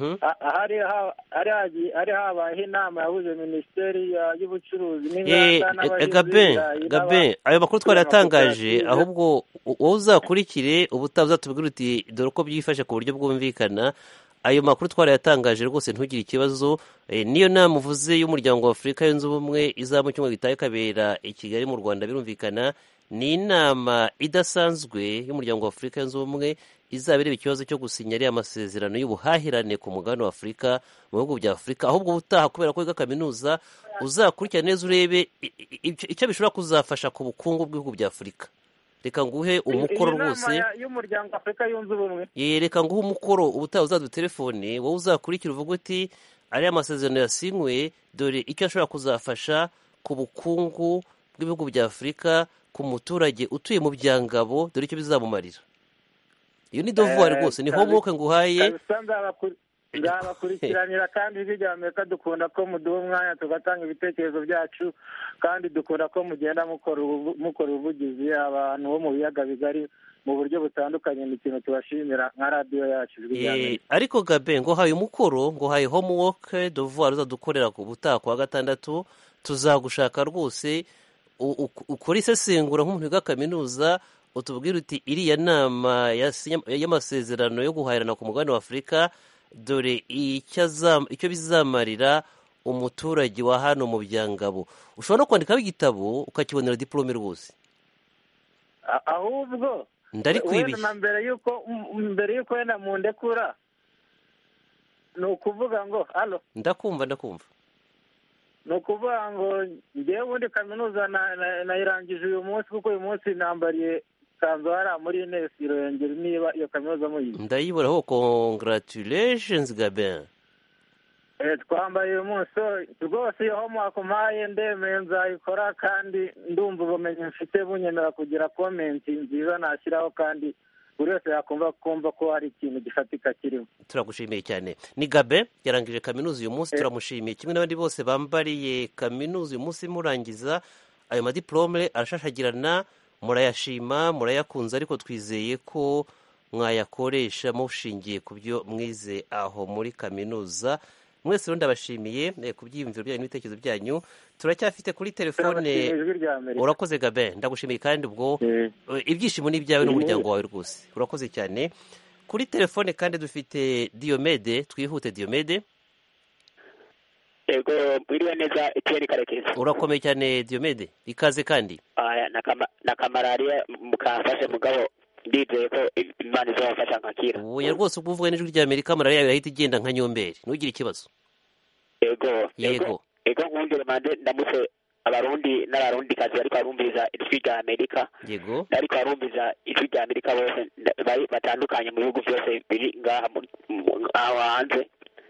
hari habayeho inama yahuje minisiteri y'ubucuruzi n'inganda n'abahinzi Gabe, ayo makuru twarayatangaje, ahubwo wowe uzakurikire ubutaha uzatubwira uti dore uko byifashe ku buryo bwumvikana. Ayo makuru twarayatangaje rwose, ntugire ikibazo. Niyo nama uvuze y'umuryango wa Afurika yunze ubumwe izaba mu cyumweru gitaha ikabera i Kigali mu Rwanda, birumvikana ni inama idasanzwe y'umuryango wa Afurika yunze ubumwe izaba ireba ikibazo cyo gusinya ariya masezerano y'ubuhahirane ku mugabane wa Afurika mu bihugu bya Afurika. Ahubwo ubutaha kubera ko wiga kaminuza uzakurikirana neza urebe icyo bishobora kuzafasha ku bukungu bw'ibihugu bya Afurika. Reka nguhe umukoro rwose y'umuryango Afurika yunze ubumwe. Ye reka nguhe umukoro ubutaha uzadu telefone wowe uzakurikira uvuga uti ariya masezerano yasinywe dore icyo ashobora kuzafasha ku bukungu bw'ibihugu bya Afurika, ku muturage utuye mu byangabo dore icyo bizamumarira. Iyo ni devoir rwose, ni homework nguhaye. Nzabakurikiranira kandi ijwi ry'Amerika dukunda ko muduha umwanya tugatanga ibitekerezo byacu, kandi dukunda ko mugenda mukora ubuvugizi abantu bo mu biyaga bigari mu buryo butandukanye. Ni ikintu tubashimira nka radiyo yacu ijwi ry'Amerika. Ariko Gabe, ngo haye umukoro, ngo haye homework devoir uzadukorera ku butaha kwa gatandatu, tuzagushaka rwose ukora isesengura nk'umuntu wiga kaminuza, utubwira uti iriya nama y'amasezerano yo guhahirana ku mugabane wa Afurika dore icyo bizamarira umuturage wa hano mu byangabo. Ushobora no kwandikaho igitabo ukakibonera diplome rwose. Ahubwo ndari kwibishya mbere yuko mbere yuko wenda mundekura ni ukuvuga ngo halo, ndakumva ndakumva ni ukuvuga ngo ngewe ubundi kaminuza nayirangije uyu munsi, kuko uyu munsi nambariye kanzu hariya muri Ines Irengero, niba iyo kaminuza muyizi. Ndayiburaho. Congratulations Gabin. twambaye uyu munsi rwose, iyo homework mpaye ndemeye nzayikora, kandi ndumva ubumenyi mfite bunyemera kugira comment nziza nashyiraho, kandi buri wese yakumva kumva ko hari ikintu gifatika kirimo. Turagushimiye cyane. Ni Gabe yarangije kaminuza uyu munsi, turamushimiye kimwe n'abandi bose bambariye kaminuza uyu munsi murangiza. Ayo madiplome arashashagirana, murayashima murayakunze, ariko twizeye ko mwayakoresha mushingiye ku byo mwize aho muri kaminuza. Mwese rero ndabashimiye ku byiyumviro byanyu n'ibitekerezo byanyu. Turacyafite kuri telefone. Urakoze Gabe, ndagushimiye kandi ubwo ibyishimo ni ibyawe n'umuryango wawe rwose. Urakoze cyane. Kuri telefone kandi dufite Diomede, twihute Diomede. Ego biriwe neza Etienne Karekezi. Urakomeye cyane Diomede, ikaze kandi. Aya na kamararia mukafashe mugabo ndizeye ko Imana izabafasha nkakira. Ubu rwose ubwo uvuga n'ijwi ry'Amerika malaria irahita igenda nka nyomberi, ntugire ikibazo. Ego yego ego nkundire mande ndamutse abarundi n'abarundi kazi ariko arumviza ijwi ry'Amerika. Yego ariko arumviza ijwi ry'Amerika bose bari batandukanye mu bihugu byose biri ngaha aho hanze.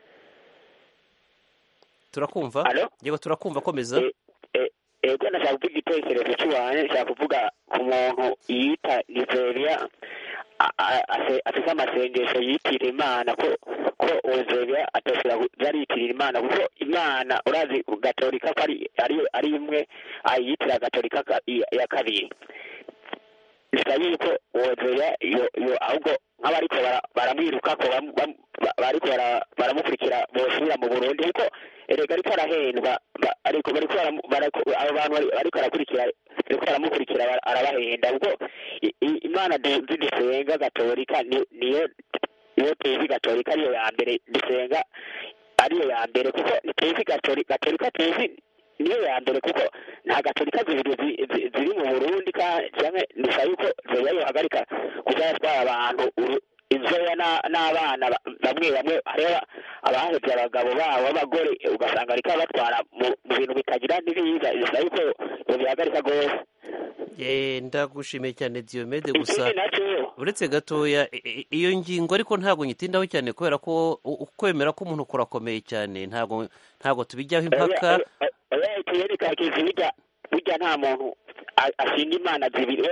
Turakumva? Yego turakumva, komeza. Ego nashaka kuvuga igitekerezo cy'uwanjye, nshaka kuvuga ku muntu yita Nigeria afite amasengesho yitira Imana, ko ko Nigeria atashobora bariyitirira Imana, kuko Imana urazi gatolika ko ari ari imwe ayitira gatolika ya kabiri. Bisaba yuko Nigeria yo ahubwo nk'abariko baramwiruka ko bariko baramukurikira bosubira mu Burundi, kuko erega ariko arahendwa, ariko bariko abo bantu bariko arakurikira bariko baramukurikira arabahenda, kuko Imana dusenga gatolika niyo niyo tezi gatolika ariyo ya mbere dusenga, ariyo ya mbere, kuko tezi gatolika tezi niyo ya mbere, kuko nta gatolika zibiri ziri mu Burundi, cyangwa nisaba yuko zoya hagarika kuzatwara abantu inzoya n'abana bamwe bamwe, hariho abahevye abagabo babo b'abagore ugasanga ariko batwara mu bintu bitagira n'ibiza, bisaba yuko bihagarika rwose. Ndagushimiye cyane Diomede, gusa uretse gatoya iyo ngingo ariko ntabwo nyitindaho cyane, kubera ko ukwemera ko umuntu kurakomeye cyane, ntabwo ntabwo tubijyaho impaka. Burya nta muntu ashinga Imana zibiri,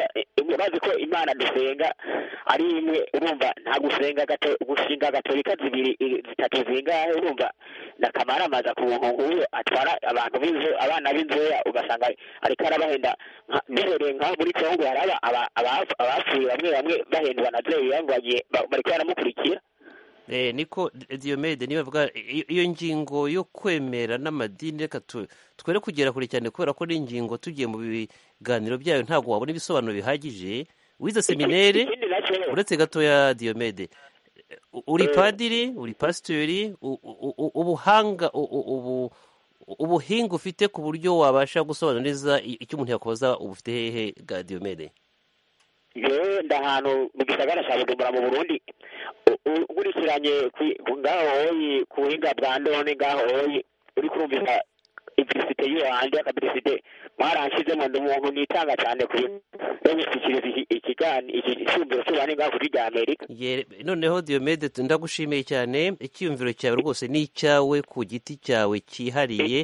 urazi ko imana dusenga ari imwe urumva nta gusenga gato gushinga gatolika zibiri zitatu zingahe urumva nakamara amaza ku muntu nk'uyo atwara abantu b'inzu abana b'inzoya ugasanga ariko arabahenda bihereye nka muri Kongo haraba abapfuye bamwe bamwe bahendwa na Zeya ngo bagiye bariko baramukurikira. Eh, niko Diomede niba bavuga iyo ngingo yo kwemera n'amadini reka twere kugera kure cyane kubera ko n'ingingo tugiye mu biganiro byayo ntabwo wabona ibisobanuro bihagije wize seminere uretse gatoya Diomede uri padiri uri pastori ubuhanga ubu ubuhinga ufite ku buryo wabasha gusobanura neza icyo umuntu yakubaza ubufite hehe ga Diomede? Yewe ndahantu mu gisagara cya Bujumbura mu Burundi ukurikiranye ngaho hoyi ku buhinga bwa ndone ngaho hoyi uri kurumvisa ibisite y'ahandi akabisite mwaranshizemo ndi umuntu nitanga cyane kuri gushyikiriza ikigani icyumviro cy'ubane ngaho kuri rya Amerika. Noneho Diomede ndagushimiye cyane icyumviro cyawe rwose ni icyawe ku giti cyawe cyihariye.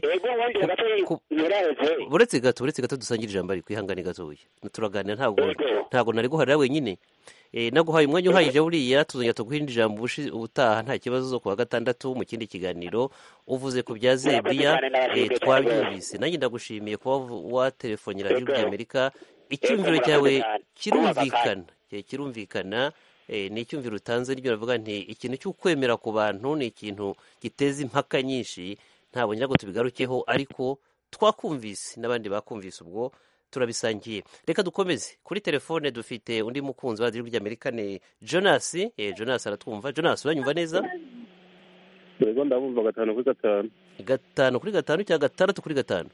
Uretse gato uretse gato dusangira ijambo ari kwihangane gatoya turaganira ntabwo ntabwo nari guharira wenyine eh naguhaye umwanya uhayije buriya tuzongera tuguhinda ijambo ubutaha nta kibazo zo kuwa gatandatu mu kindi kiganiro uvuze ku bya Zebiya eh twabyumvise nanjye ndagushimiye kuba wa telefone radio y'Amerika icyumviro cyawe kirumvikana kirumvikana eh ni icyumviro utanze ryo navuga nti ikintu cyo kwemera ku bantu ni ikintu giteza impaka nyinshi ntabwo ngira ngo tubigarukeho ariko twakumvise n'abandi bakumvise ubwo turabisangiye. Reka dukomeze kuri telefone dufite undi mukunzi wa Radio Amerika ne Jonas. Eh Jonas aratwumva. Jonas uranyumva neza? Yego ndabumva gatanu kuri gatanu. Gatanu kuri gatanu cyangwa gatandatu kuri gatanu?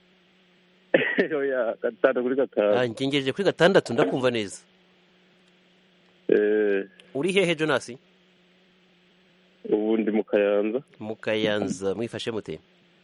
Oya gatanu kuri gatanu. Ah ngengeje kuri gatandatu ndakumva neza. Eh uri hehe Jonas? Ubu ndi mu Kayanza. Mu Kayanza mwifashe mute?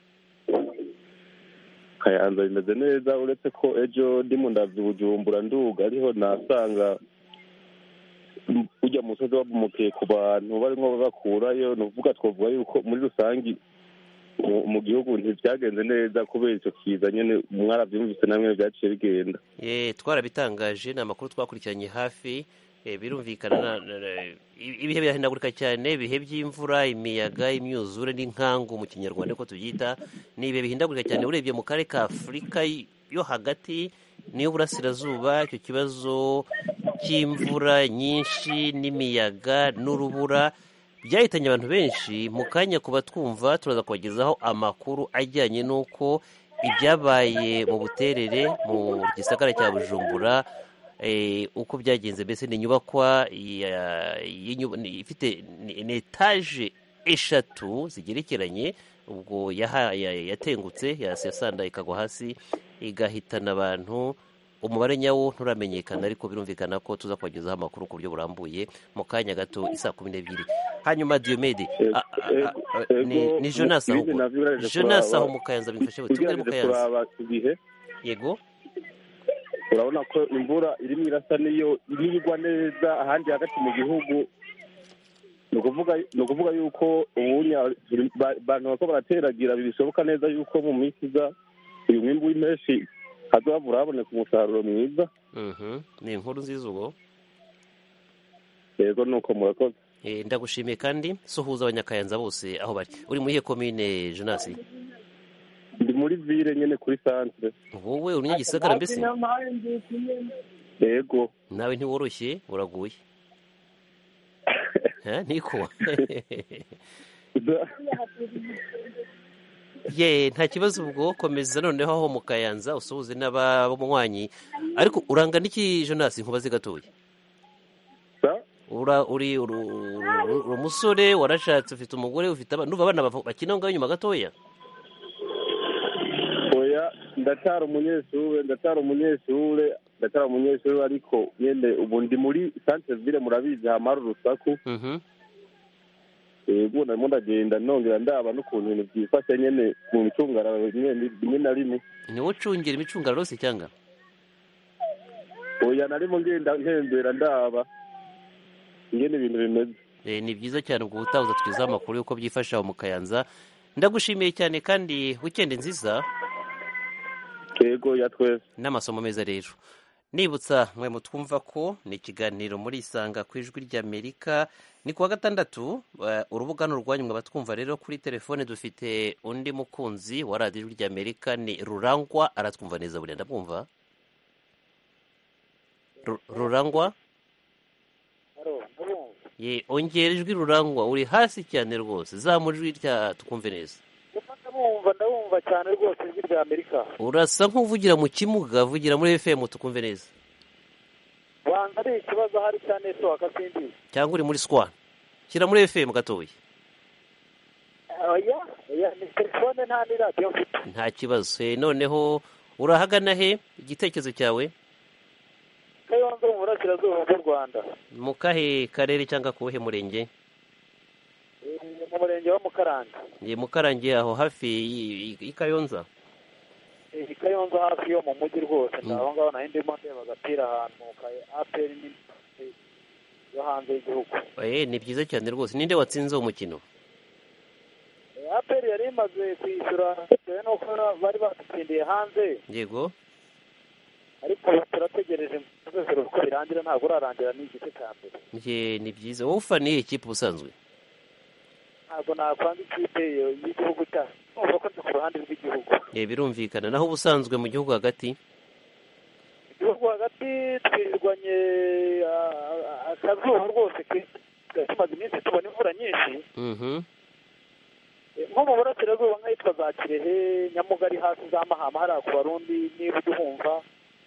Kayanza imeze neza uretse ko ejo ndi mu ndavyi Bujumbura nduga ariho nasanga ujya mu musozi wabumukiye ku bantu barimo bakurayo nuvuga twovuga yuko muri rusangi mu gihugu ntibyagenze neza kubera icyo kiza nyene mwaravyumvise namwe byaciye bigenda. Eh twarabitangaje na makuru twakurikiranye hafi birumvikana ibihe birahindagurika cyane ibihe by'imvura imiyaga imyuzure n'inkangu mu kinyarwanda ko tubyita ni ibihe bihindagurika cyane urebye mu karere ka Afurika yo hagati niyo burasirazuba icyo kibazo cy'imvura nyinshi n'imiyaga n'urubura byahitanye abantu benshi. Mu kanya kuba twumva turaza kubagezaho amakuru ajyanye n'uko ibyabaye mu buterere mu gisagara cya Bujumbura Eh, uko byagenze mbese ni inyubakwa ifite ni etaje eshatu zigerekeranye ubwo yatengutse yasanda ikagwa hasi igahitana abantu umubare nyawo nturamenyekana ariko birumvikana ko tuza kubagezaho amakuru ku buryo burambuye mu kanya gato isa kumi n'ebyiri. Hanyuma Diomede ni Jonas aho Jonas aho mu Kayanza bimfashe butugari mu Kayanza yego urabona ko imvura irimo irasa niyo irigwa neza ahandi hagati mu gihugu ni ukuvuga yuko ubunya abantu bako barateragira bishoboka neza yuko mu minsi iza uyu mwimbu w'impeshi hazabura haboneka umusaruro mwiza. Ni inkuru nziza ubwo yego nuko murakoze. Ndagushimiye kandi suhuza abanyakayanza bose aho bari. Uri muri komine Jonas? Ndi muri ville nyene kuri centre. Wowe uri nyagisagara mbese? Yego. Nawe ntiworoshye uraguye. Ha niko. Ye nta kibazo ubwo komeza noneho aho mu Kayanza usuhuze n'abo munywanyi ariko uranga niki Jonas nkubaze gatoye? Ura uri umusore warashatse ufite umugore ufite abana nuva abana bakina ngaho nyuma gatoya? Oya ndatara umunyeshure ndatara umunyeshure ndatara umunyeshure ariko nyene ubu ndi muri centre ville murabizi hamara urusaku. Mhm. Ego narimo ndagenda nongera ndaba n'ukuntu ibintu byifashe nyene mu micungararo rimwe na rimwe. Ni wo cungera imicungararo se cyanga? Oya narimo ngenda ntembera ndaba ingene ibintu bimeze. Eh ni byiza cyane ubwo utavuza twiza amakuru yuko byifasha mu Kayanza. Ndagushimiye cyane kandi weekend nziza. Yego ya twese. N'amasomo meza rero. nibutsa mwe mutwumva ko ni ikiganiro muri isanga ku ijwi ry'Amerika ni kuwa gatandatu uh, urubuga n'urwanyu mwe batwumva rero kuri telefone dufite undi mukunzi wa radiyo ijwi ry'Amerika ni Rurangwa aratwumva neza buriya ndabwumva Ru- Rurangwa ye ongera ijwi Rurangwa uri hasi cyane rwose zamura ijwi rya tukumve neza ndabumva ndabumva cyane rwose ijwi rya Amerika urasa nk'uvugira mu kimuga vugira muri F M tukumve neza wanza ari ikibazo hari cya network sindi cyangwa uri muri square shyira muri F M gatoya oya oya ni telefone nta ni radio mfite nta kibazo Eh, noneho urahagana he igitekerezo cyawe Kayonza mu burasirazuba bw'u Rwanda mu kahe karere cyangwa kuwuhe murenge Eh, mu murenge wa Mukaranga ye mukarangiye aho hafi y- y- y'Ikayonza Eh, Kayonza hafi yo mu mujyi rwose ndaho ngaho naho ndimo ndeba agapira ahantu ka A P R ni yo hanze y'igihugu eh ni byiza cyane rwose ninde watsinze uwo mukino Eh, A P R yari imaze kwishyura bitewe n'uko bari batsindiye hanze yego ariko turategereje mu rwego rwo birangira ntabwo urarangira n'igice cya mbere ye ni byiza wowe ufaniye ikipe ubusanzwe ntabwo nakwanga ikipe y'igihugu cyacu numva ko ndi ku ruhande rw'igihugu eh birumvikana naho ubusanzwe mu gihugu hagati igihugu hagati twirirwanye ah, akazuba rwose kenshi tumaze iminsi tubona imvura nyinshi mhm Eh, nko mu burasirazuba nk'ahitwa za Kirehe Nyamugari hasi za Mahama hariya ku Barundi niba uduhumva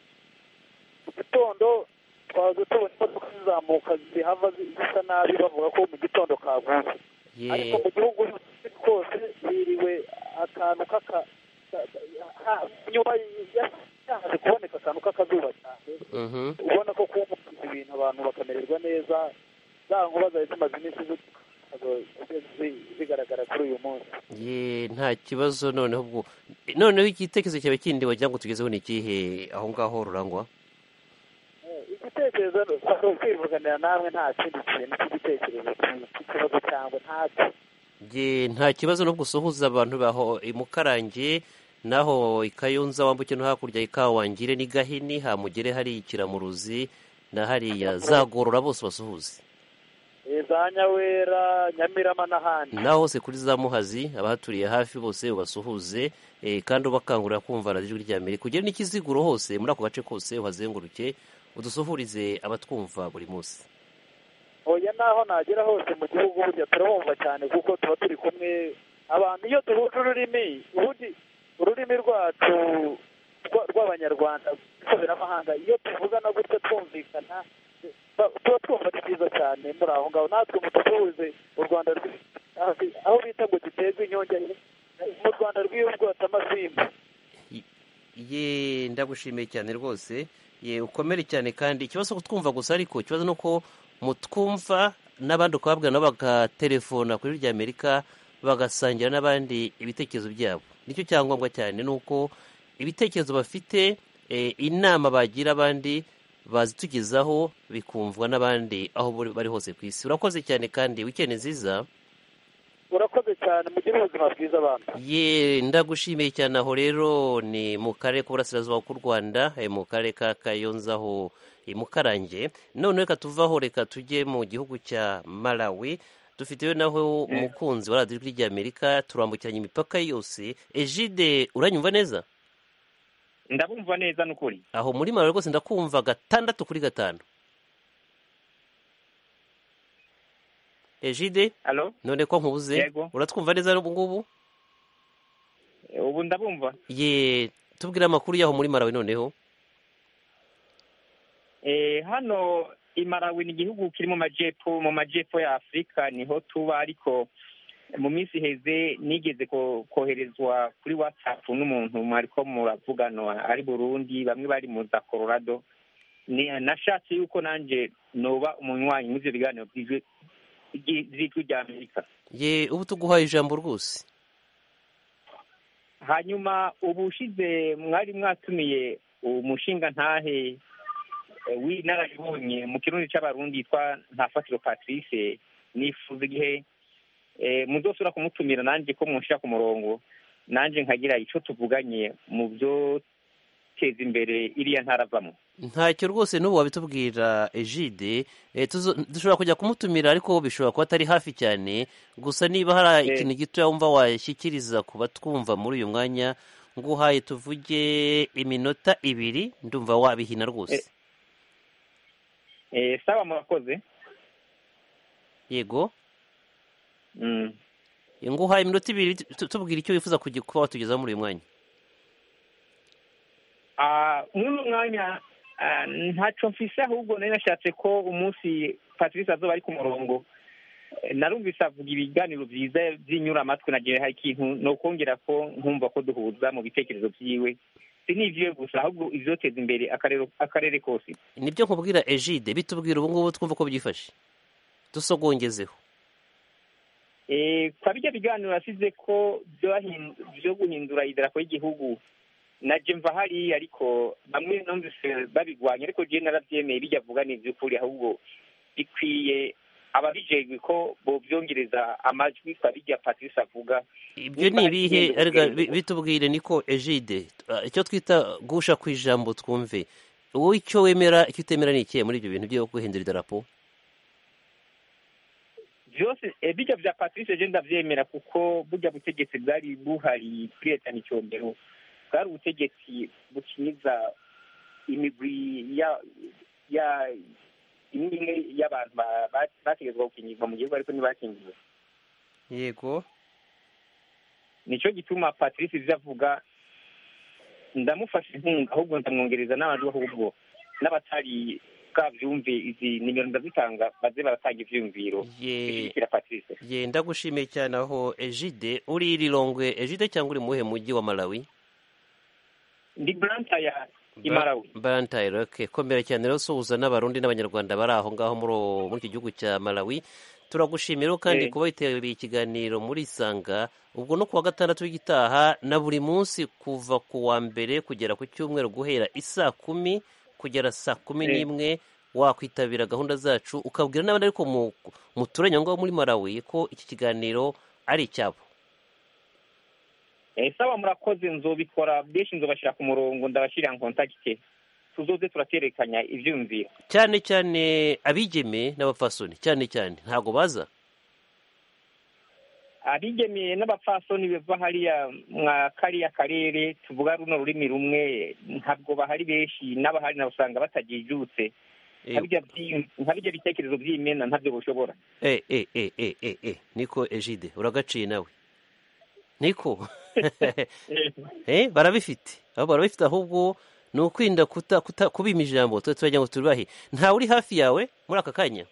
mu gitondo twaza tubona imodoka zizamuka zihava zi- zisa nabi bavuga ko mu gitondo kaguye ariko ye mu gihugu kose hiriwe akantu k'aka ka- ha- nyuma yaje kuboneka akantu k'akazuba cyane mhm ubona ko kumukiza ibintu abantu bakamererwa neza za nkuba zari zimaze iminsi zi- zi- zigaragara kuri uyu munsi ye nta kibazo noneho ubwo noneho igitekerezo cyawe kindi wagira ngo tugezeho ni ikihe aho ngaho Rurangwa Eh, igitekerezo ni ukwivuganira namwe nta kindi kintu cy'igitekerezo cy'ikibazo cyangwa ntacyo ye nta kibazo no gusuhuza abantu baho imukarange naho ikayonza wambuke no hakurya ikawangire ni gahini hamugere hari ikiramuruzi na hariya zagorora bose basuhuze Eh, za Nyawera Nyamirama n'ahandi naho hose kuri za Muhazi abahaturiye hafi bose ubasuhuze eh, kandi ubakangurira kumva radiyo ijwi ry'Amerika kugera n'ikiziguro hose muri ako gace kose uhazenguruke udusuhurize abatwumva buri munsi oya naho nagera hose mu gihugu burya turabumva cyane kuko tuba turi kumwe abantu iyo duhuje ururimi ubundi ururimi rwacu rwa- rw'abanyarwanda rw'abanyamahanga iyo tuvugana gutya twumvikana ba- tuba twumva ari byiza cyane muri aho ngaho natwe mudusuhuze u Rwanda rwi- hafi- aho bita ngo giterwe inyonge mu Rwanda rw'iy'ubwota amasimba ye ndagushimiye cyane rwose ye ukomere cyane kandi ikibazo kutwumva gusa ariko ikibazo ni uko mutwumva n'abandi ukababwira nabo bagatelefona kuri rya Amerika bagasangira n'abandi ibitekerezo byabo nicyo cyangombwa cyane ni uko ibitekerezo bafite eh, inama bagira abandi bazitugezaho bikumvwa n'abandi aho buri- bari hose ku isi urakoze cyane kandi weekend nziza urakoze cyane mugire ubuzima bwiza abantu ye ndagushimiye cyane aho rero ni mu karere k'uburasirazuba bw'u Rwanda eh, mu karere ka Kayonza aho i Mukarange none reka tuvaho reka tujye mu gihugu cya Malawi dufiteyo naho umukunzi wa radiyo ijwi ry'Amerika turambukiranya imipaka yose Egide uranyumva neza ndabumva neza n'ukuri aho muri Malawi rwose ndakumva gatandatu kuri gatanu Egide Allo none ko nkubuze Yego. uratwumva neza ubu ngubu ubu ndabumva ye tubwire amakuru yaho muri Malawi noneho eh hano i Malawi ni igihugu kiri mu majepfo mu majepfo ya Afurika niho tuba ariko mu minsi iheze nigeze ko- koherezwa kuri WhatsApp n'umuntu mwariko muravugana ari Burundi bamwe bari mu za Colorado ni nashatse yuko nanje noba umunywanyi mu byo biganiro by'ijwi ry'ijwi rya Amerika ye ubu tuguhaye ijambo rwose hanyuma ubu ushize mwari mwatumiye umushinga ntahe eh, w'inararibonye mu kirundi c'abarundi yitwa Ntafatiro Patrice nifuza igihe eh, muzosubira kumutumira nanje ko munshira ku murongo nanje nkagira ico tuvuganye mu byo duteza imbere iriya ntara avamo. ntacyo rwose n'ubu wabitubwira Egide, eh, tuzo- dushobora kujya kumutumira ariko bishobora kuba atari hafi cyane, gusa niba hari Eh. ikintu gito wumva washyikiriza ku batwumva muri uyu mwanya nguhaye tuvuge iminota ibiri ndumva wabihina rwose. Eh, sawa murakoze. Yego, Mm. nguhaye iminota ibiri tu- tubwira icyo wifuza kugi- kuba watugezaho muri uyu mwanya. Ah, muri uno mwanya ah, ntacyo mfise, ahubwo nari nashatse ko umunsi Patrice azoba ari ku murongo. Eh, narumvise avuga ibiganiro byiza by'inyuramatwi, nagiye hari ikintu no kongera ko nkumva ko duhuza mu bitekerezo byiwe, si n'ivyiwe gusa ahubwo ivyoteza imbere akarere akarere kose. Nibyo nkubwira Egide, bitubwira ubu ngubu twumva ko byifashe, dusogongezeho. Eh, kwa bijya biganiro yasize ko byohin- byo guhindura idarapo y'igihugu, naje mva hariya ariko bamwe numvise babigwanya, ariko je narabyemeye bijya avuga ni ivy'ukuri, ahubwo bikwiye ababijejwe ko bovyongereza amajwi kwa bijya Patrice avuga. Ibyo ni ibihe erega bi- bitubwire niko Egide, uh, icyo twita gusha ku ijambo twumve. Wowe icyo wemera icyo utemera ni ikihe muri ibyo bintu byo guhindura idarapo? byose eh, bijya vya Patrice je ndavyemera, kuko burya butegetsi bwari buhari kuri leta n'icombero, bwari ubutegetsi bukiniza imigwi ya ya imwe imwe y'abantu ba- ba- bategetswe gukingirwa mu gihugu ariko ntibakingiwe. Yego, Nico gituma Patrice ivyo avuga ndamufasha inkunga, ahubwo ndamwongereza n'abandi ahubwo n'abatari bwavyumve izi nimero ndazitanga baze baratanga ivyiyumviro ye bishigikira Patrice. ye ndagushimiye cyane aho Egide. Uri Lilongwe Egide cyangwa uri muhe mujyi wa Malawi? Ndi Blantyre i Malawi. Blantyre, okay. Komera cyane rero, suhuza n'abarundi n'abanyarwanda bari aho ngaho muri uwo- muri iki gihugu cya Malawi. Turagushimira kandi Eh. kuba witabiriye ikiganiro muri Isanga, ubwo no kuwa gatandatu w'igitaha na buri munsi kuva ku wa mbere kugera ku cyumweru guhera isaa kumi kugera saa kumi Eh. n'imwe wakwitabira gahunda zacu ukabwira n'abandi ariko mu- muturanye aho ngaho muri Malawi ko iki kiganiro ari icyabo. Eh, sawa murakoze, nzobikora byinshi, nzobashyira ku murongo, ndabashyira kontakite, tuzoze turaterekanya ivyumviro. cyane cyane abigeme n'abapfasoni cyane cyane ntabwo baza. Abigemeye n'abapfasoni bava hariya mwa kariya karere tuvuga runo rurimi rumwe ntabwo bahari benshi, n'abahari nabo usanga batajijutse. Eh. Nka bijya nka bijya bitekerezo by'imena ntabyo bushobora. Eh, eh, eh, eh, eh, eh. Niko Egide uragaciye nawe niko eh, barabifite abo barabifite, ahubwo ni ukwirinda kuta, kuta, kubima ijambo twe turagira ngo turubahe. Ntawe uri hafi yawe muri aka kanya?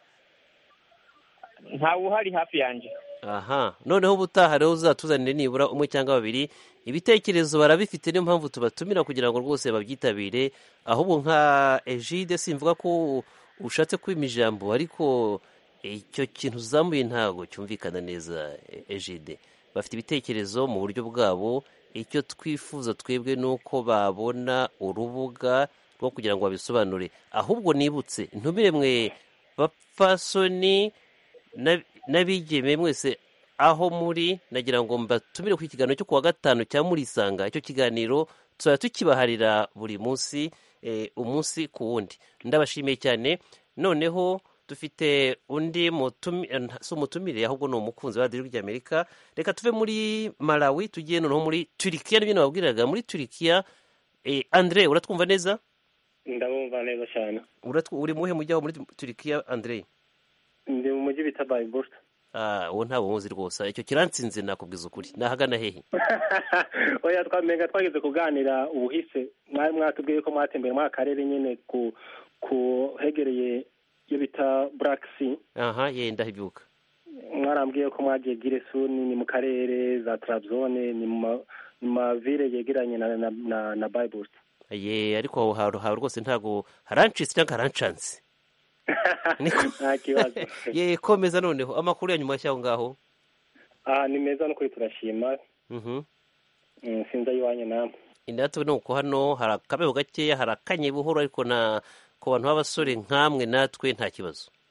Ntawe uhari hafi yanje. Aha, noneho ubutaha rero uzatuzanire nibura umwe cyangwa babiri. Ibitekerezo barabifite, niyo mpamvu tubatumira kugira ngo rwose babyitabire. Ahubwo nka Egide simvuga ko ushatse kwima ijambo, ariko icyo kintu uzamuye ntabwo cyumvikana neza. Egide bafite ibitekerezo mu buryo bwabo, icyo twifuza twebwe ni uko babona urubuga rwo kugira ngo babisobanure. Ahubwo nibutse ntumire mwe bapfasoni na- n'abigeme mwese aho muri, nagira ngo mbatumire ku kiganiro cyo kuwa gatanu cya Murisanga. Icyo kiganiro tuzajya tukibaharira buri munsi, eh, umunsi ku wundi. Ndabashimiye cyane. Noneho dufite undi mutumi, eh, si umutumire ahubwo ni umukunzi wa radiyo ry'Amerika. Reka tuve muri Malawi tugiye noneho muri Turikiya. Nibyo nababwiraga, muri Turikiya. eh, Andre, uratwumva neza? ndabumva neza cyane. Uratwu- uri muhe mujyi aho muri Turikiya Andre? Ndi mu mujyi bita Bayburst. Ah, uwo ntabwo muzi rwose. Icyo kiransinze nakubwiza ukuri. Nahagana hehe? Oya, twamenga twageze kuganira ubuhise, mwari mwatubwiye ko mwatembera muri aka karere nyine ku ku hegereye iyo bita Black Sea. Aha, ye ndahibyuka. Mwarambwiye ko mwagiye Giresun, ni mu karere za Trabzon, ni mu ma- mu mavire yegeranye na na, na, na Bayburst. Ye, ariko aho hantu hawe rwose ntabwo harancitse cyangwa harancanze. Nta kibazo. Ye, komeza noneho amakuru ya nyuma y'aho ngaho. Ah, ni meza n'ukuri turashima. Mhm. Mm, sinza yiwanye namwe. Indatwe no ko hano hari akabeho gakeya, harakanye buhoro, ariko na ku bantu b'abasore nkamwe natwe nta kibazo.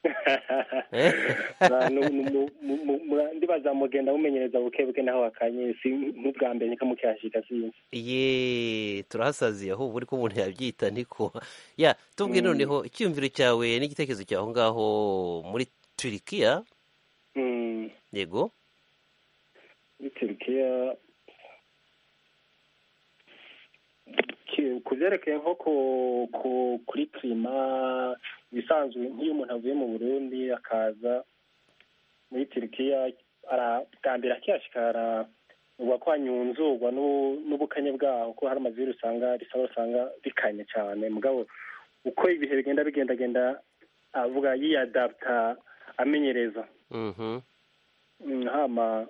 ndibaza mugenda mumenyereza buke buke naho akanye si nk'ubwa mbere niko mukihashika sinzi. ye turahasaziye ahubwo uriko umuntu yabyita niko ya tubwire noneho icyumviro cyawe n'igitekerezo cyawe aho ngaho muri Turikiya. Yego muri Turikiya kuvyerekeye nko kuri klima bisanzwe nk'iyo umuntu avuye mu Burundi akaza muri Turikiya bwa mbere akiyashikara uba ko hanyunzurwa n'ubukanye bwaho ko hari amazu usanga risaba usanga bikanye cyane mugabo uko ibihe bigenda bigendagenda avuga yiyadapta amenyereza hama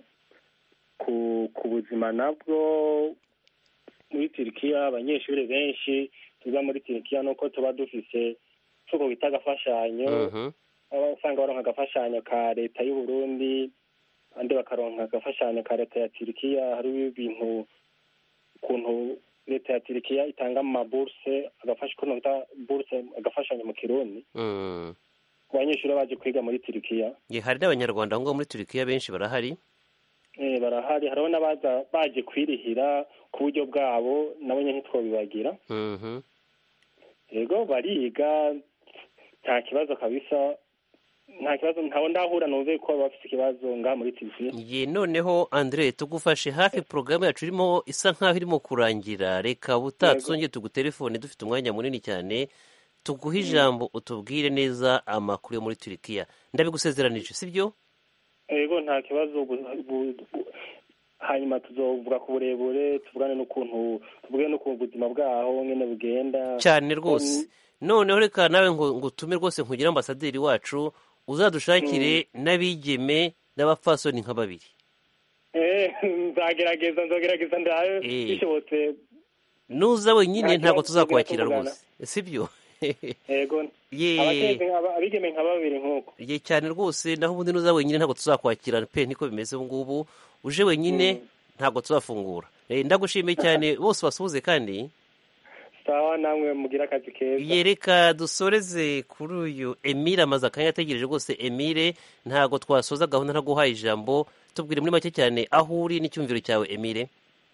ku buzima nabwo muri Turikiya abanyeshuri benshi tuza muri Turikiya nuko tuba dufise tuko bita agafashanyo usanga baronka agafashanyo ka leta y'u Burundi andi bakaronka agafashanyo ka leta ya Turikiya. hari ibintu ukuntu leta ya Turikiya itanga amaburse agafasha ukuntu bita burse agafashanyo mu Kirundi ku banyeshuri baje kwiga muri Turikiya. ye hari n'abanyarwanda aho ngaho muri Turikiya benshi barahari. Eh barahari hariho n'abaza baje kwirihira ku buryo bwabo nabo nyine ntitwobibagira. Mhm. Yego bariga nta kibazo kabisa nta kibazo ntaho ndahura numve ko bafite ikibazo nga muri Turikiya. ye noneho Andre tugufashe hafi programme yacu irimo isa nkaho irimo kurangira reka butatsonge tugutelefone dufite umwanya munini cyane tuguhe ijambo utubwire neza amakuru yo muri Turikiya ndabigusezeranije sibyo? Yego nta kibazo hanyuma tuzovuga ku burebure tuvugane n'ukuntu tuvuge no ku buzima bwaho nyene bugenda cyane rwose. Noneho reka nawe ngo ngutume rwose nkugira ambasaderi wacu uzadushakire n'abigeme n'abapfasoni nka babiri. Eh nzagerageza nzogerageza ndayo bishobotse. Nuza wenyine ntabwo tuzakwakira rwose sibyo? Yego ye abigeme nka babiri nkuko ye cyane rwose naho ubundi nuza wenyine ntabwo tuzakwakira pe niko bimeze ubu ngubu uje wenyine ntabwo tuzafungura. Ndagushimiye cyane bose basuhuze kandi sawa namwe mugira akazi keza. yereka dusoreze kuri uyu Emile amaze akanya ategereje rwose. Emile ntabwo twasoza gahunda ntaguhaye ijambo tubwire muri make cyane aho uri n'icyumviro cyawe Emile.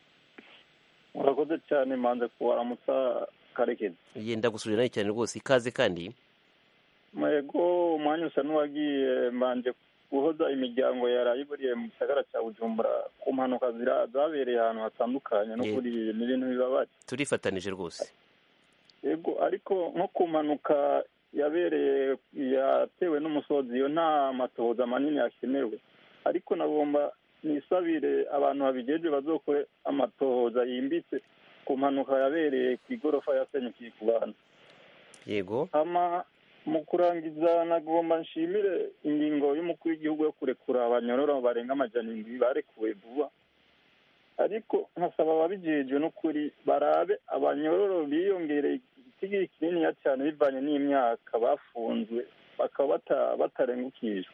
urakoze cyane manze kuwaramutsa Karekezi. ye ndagusubira nayo cyane rwose ikaze kandi mwego umwanya usa n'uwagiye mbanje guhoza imiryango yarayiburiye mu gisagara cya Bujumbura ku mpanuka zabereye ahantu hatandukanye no kuri n'ibintu bibabaje turifatanije rwose. yego ariko nko ku mpanuka yabereye yatewe n'umusozi iyo nta matohoza manini yakenewe ariko nagomba nisabire abantu babigeje bazokore amatohoza yimbitse ku mpanuka yabereye ku igorofa yasenyukiye ku bantu. yego ama mu kurangiza nagomba nshimire ingingo y'umukuru w'igihugu yo kurekura abanyororo barenga amajana indwi barekuwe vuba ariko nkasaba ababijeje n'ukuri barabe abanyororo biyongereye igitigiri kininiya cyane bivanye n'imyaka bafunzwe bakaba batarengukijwe.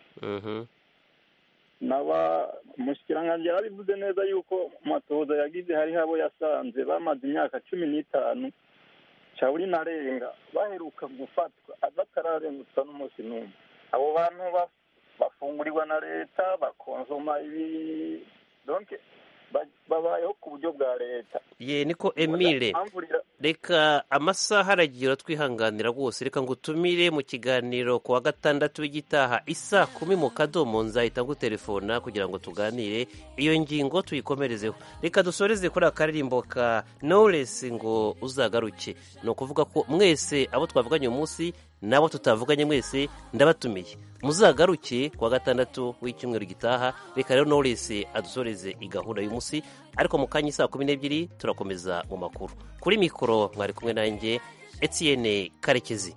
naba umushikiranganji yarabivuze neza yuko matohoza yagize hariho abo yasanze bamaze imyaka cumi n'itanu cawuri narenga baheruka gufatwa batararengutsa n'umunsi n'umwe. abo bantu bafungurirwa na leta bakonsoma ibi donc babayeho ku buryo bwa leta. ye niko Emile reka amasaha aragira twihanganira rwose reka ngutumire mu kiganiro ku wa gatandatu w'igitaha isa kumi mu kadomo nzahita ngutelefona kugira ngo tuganire iyo ngingo tuyikomerezeho. reka dusoreze kuri akaririmbo ka Knowless ngo uzagaruke. ni ukuvuga ko mwese abo twavuganye uyu munsi nabo tutavuganye mwese ndabatumiye muzagaruke ku wa gatandatu w'icyumweru gitaha. reka rero Knowless adusoreze igahunda y'uyu munsi ariko mu kanya saa kumi n'ebyiri turakomeza mu makuru. kuri mikoro mwari kumwe nanjye Etienne Karekezi.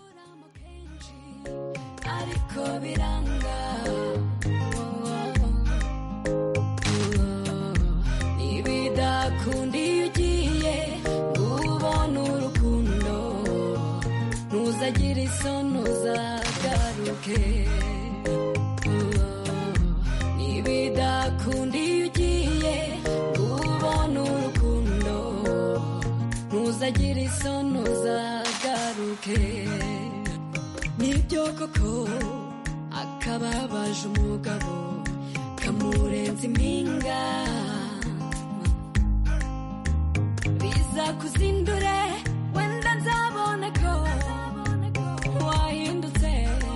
ariko biranga ibidakunda iyo ugiye ubona urukundo ntuzagira isoni uzagaruke ibidakunda iyo ugiye ubona urukundo ntuzagira isoni uzagaruke nibyo koko akababaje umugabo kamurenza impinga biza kuzindure wenda nzabona ko wahindutse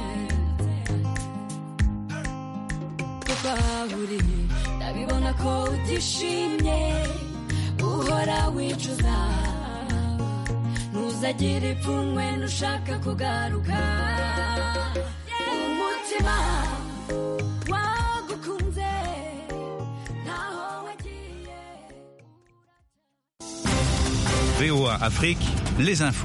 kuko uri ndabibona ko utishimye uhora wicuza ntuzagire ipfunwe nushaka kugaruka umutima wagukunze ntaho wagiye. V O A Afrique, les infos.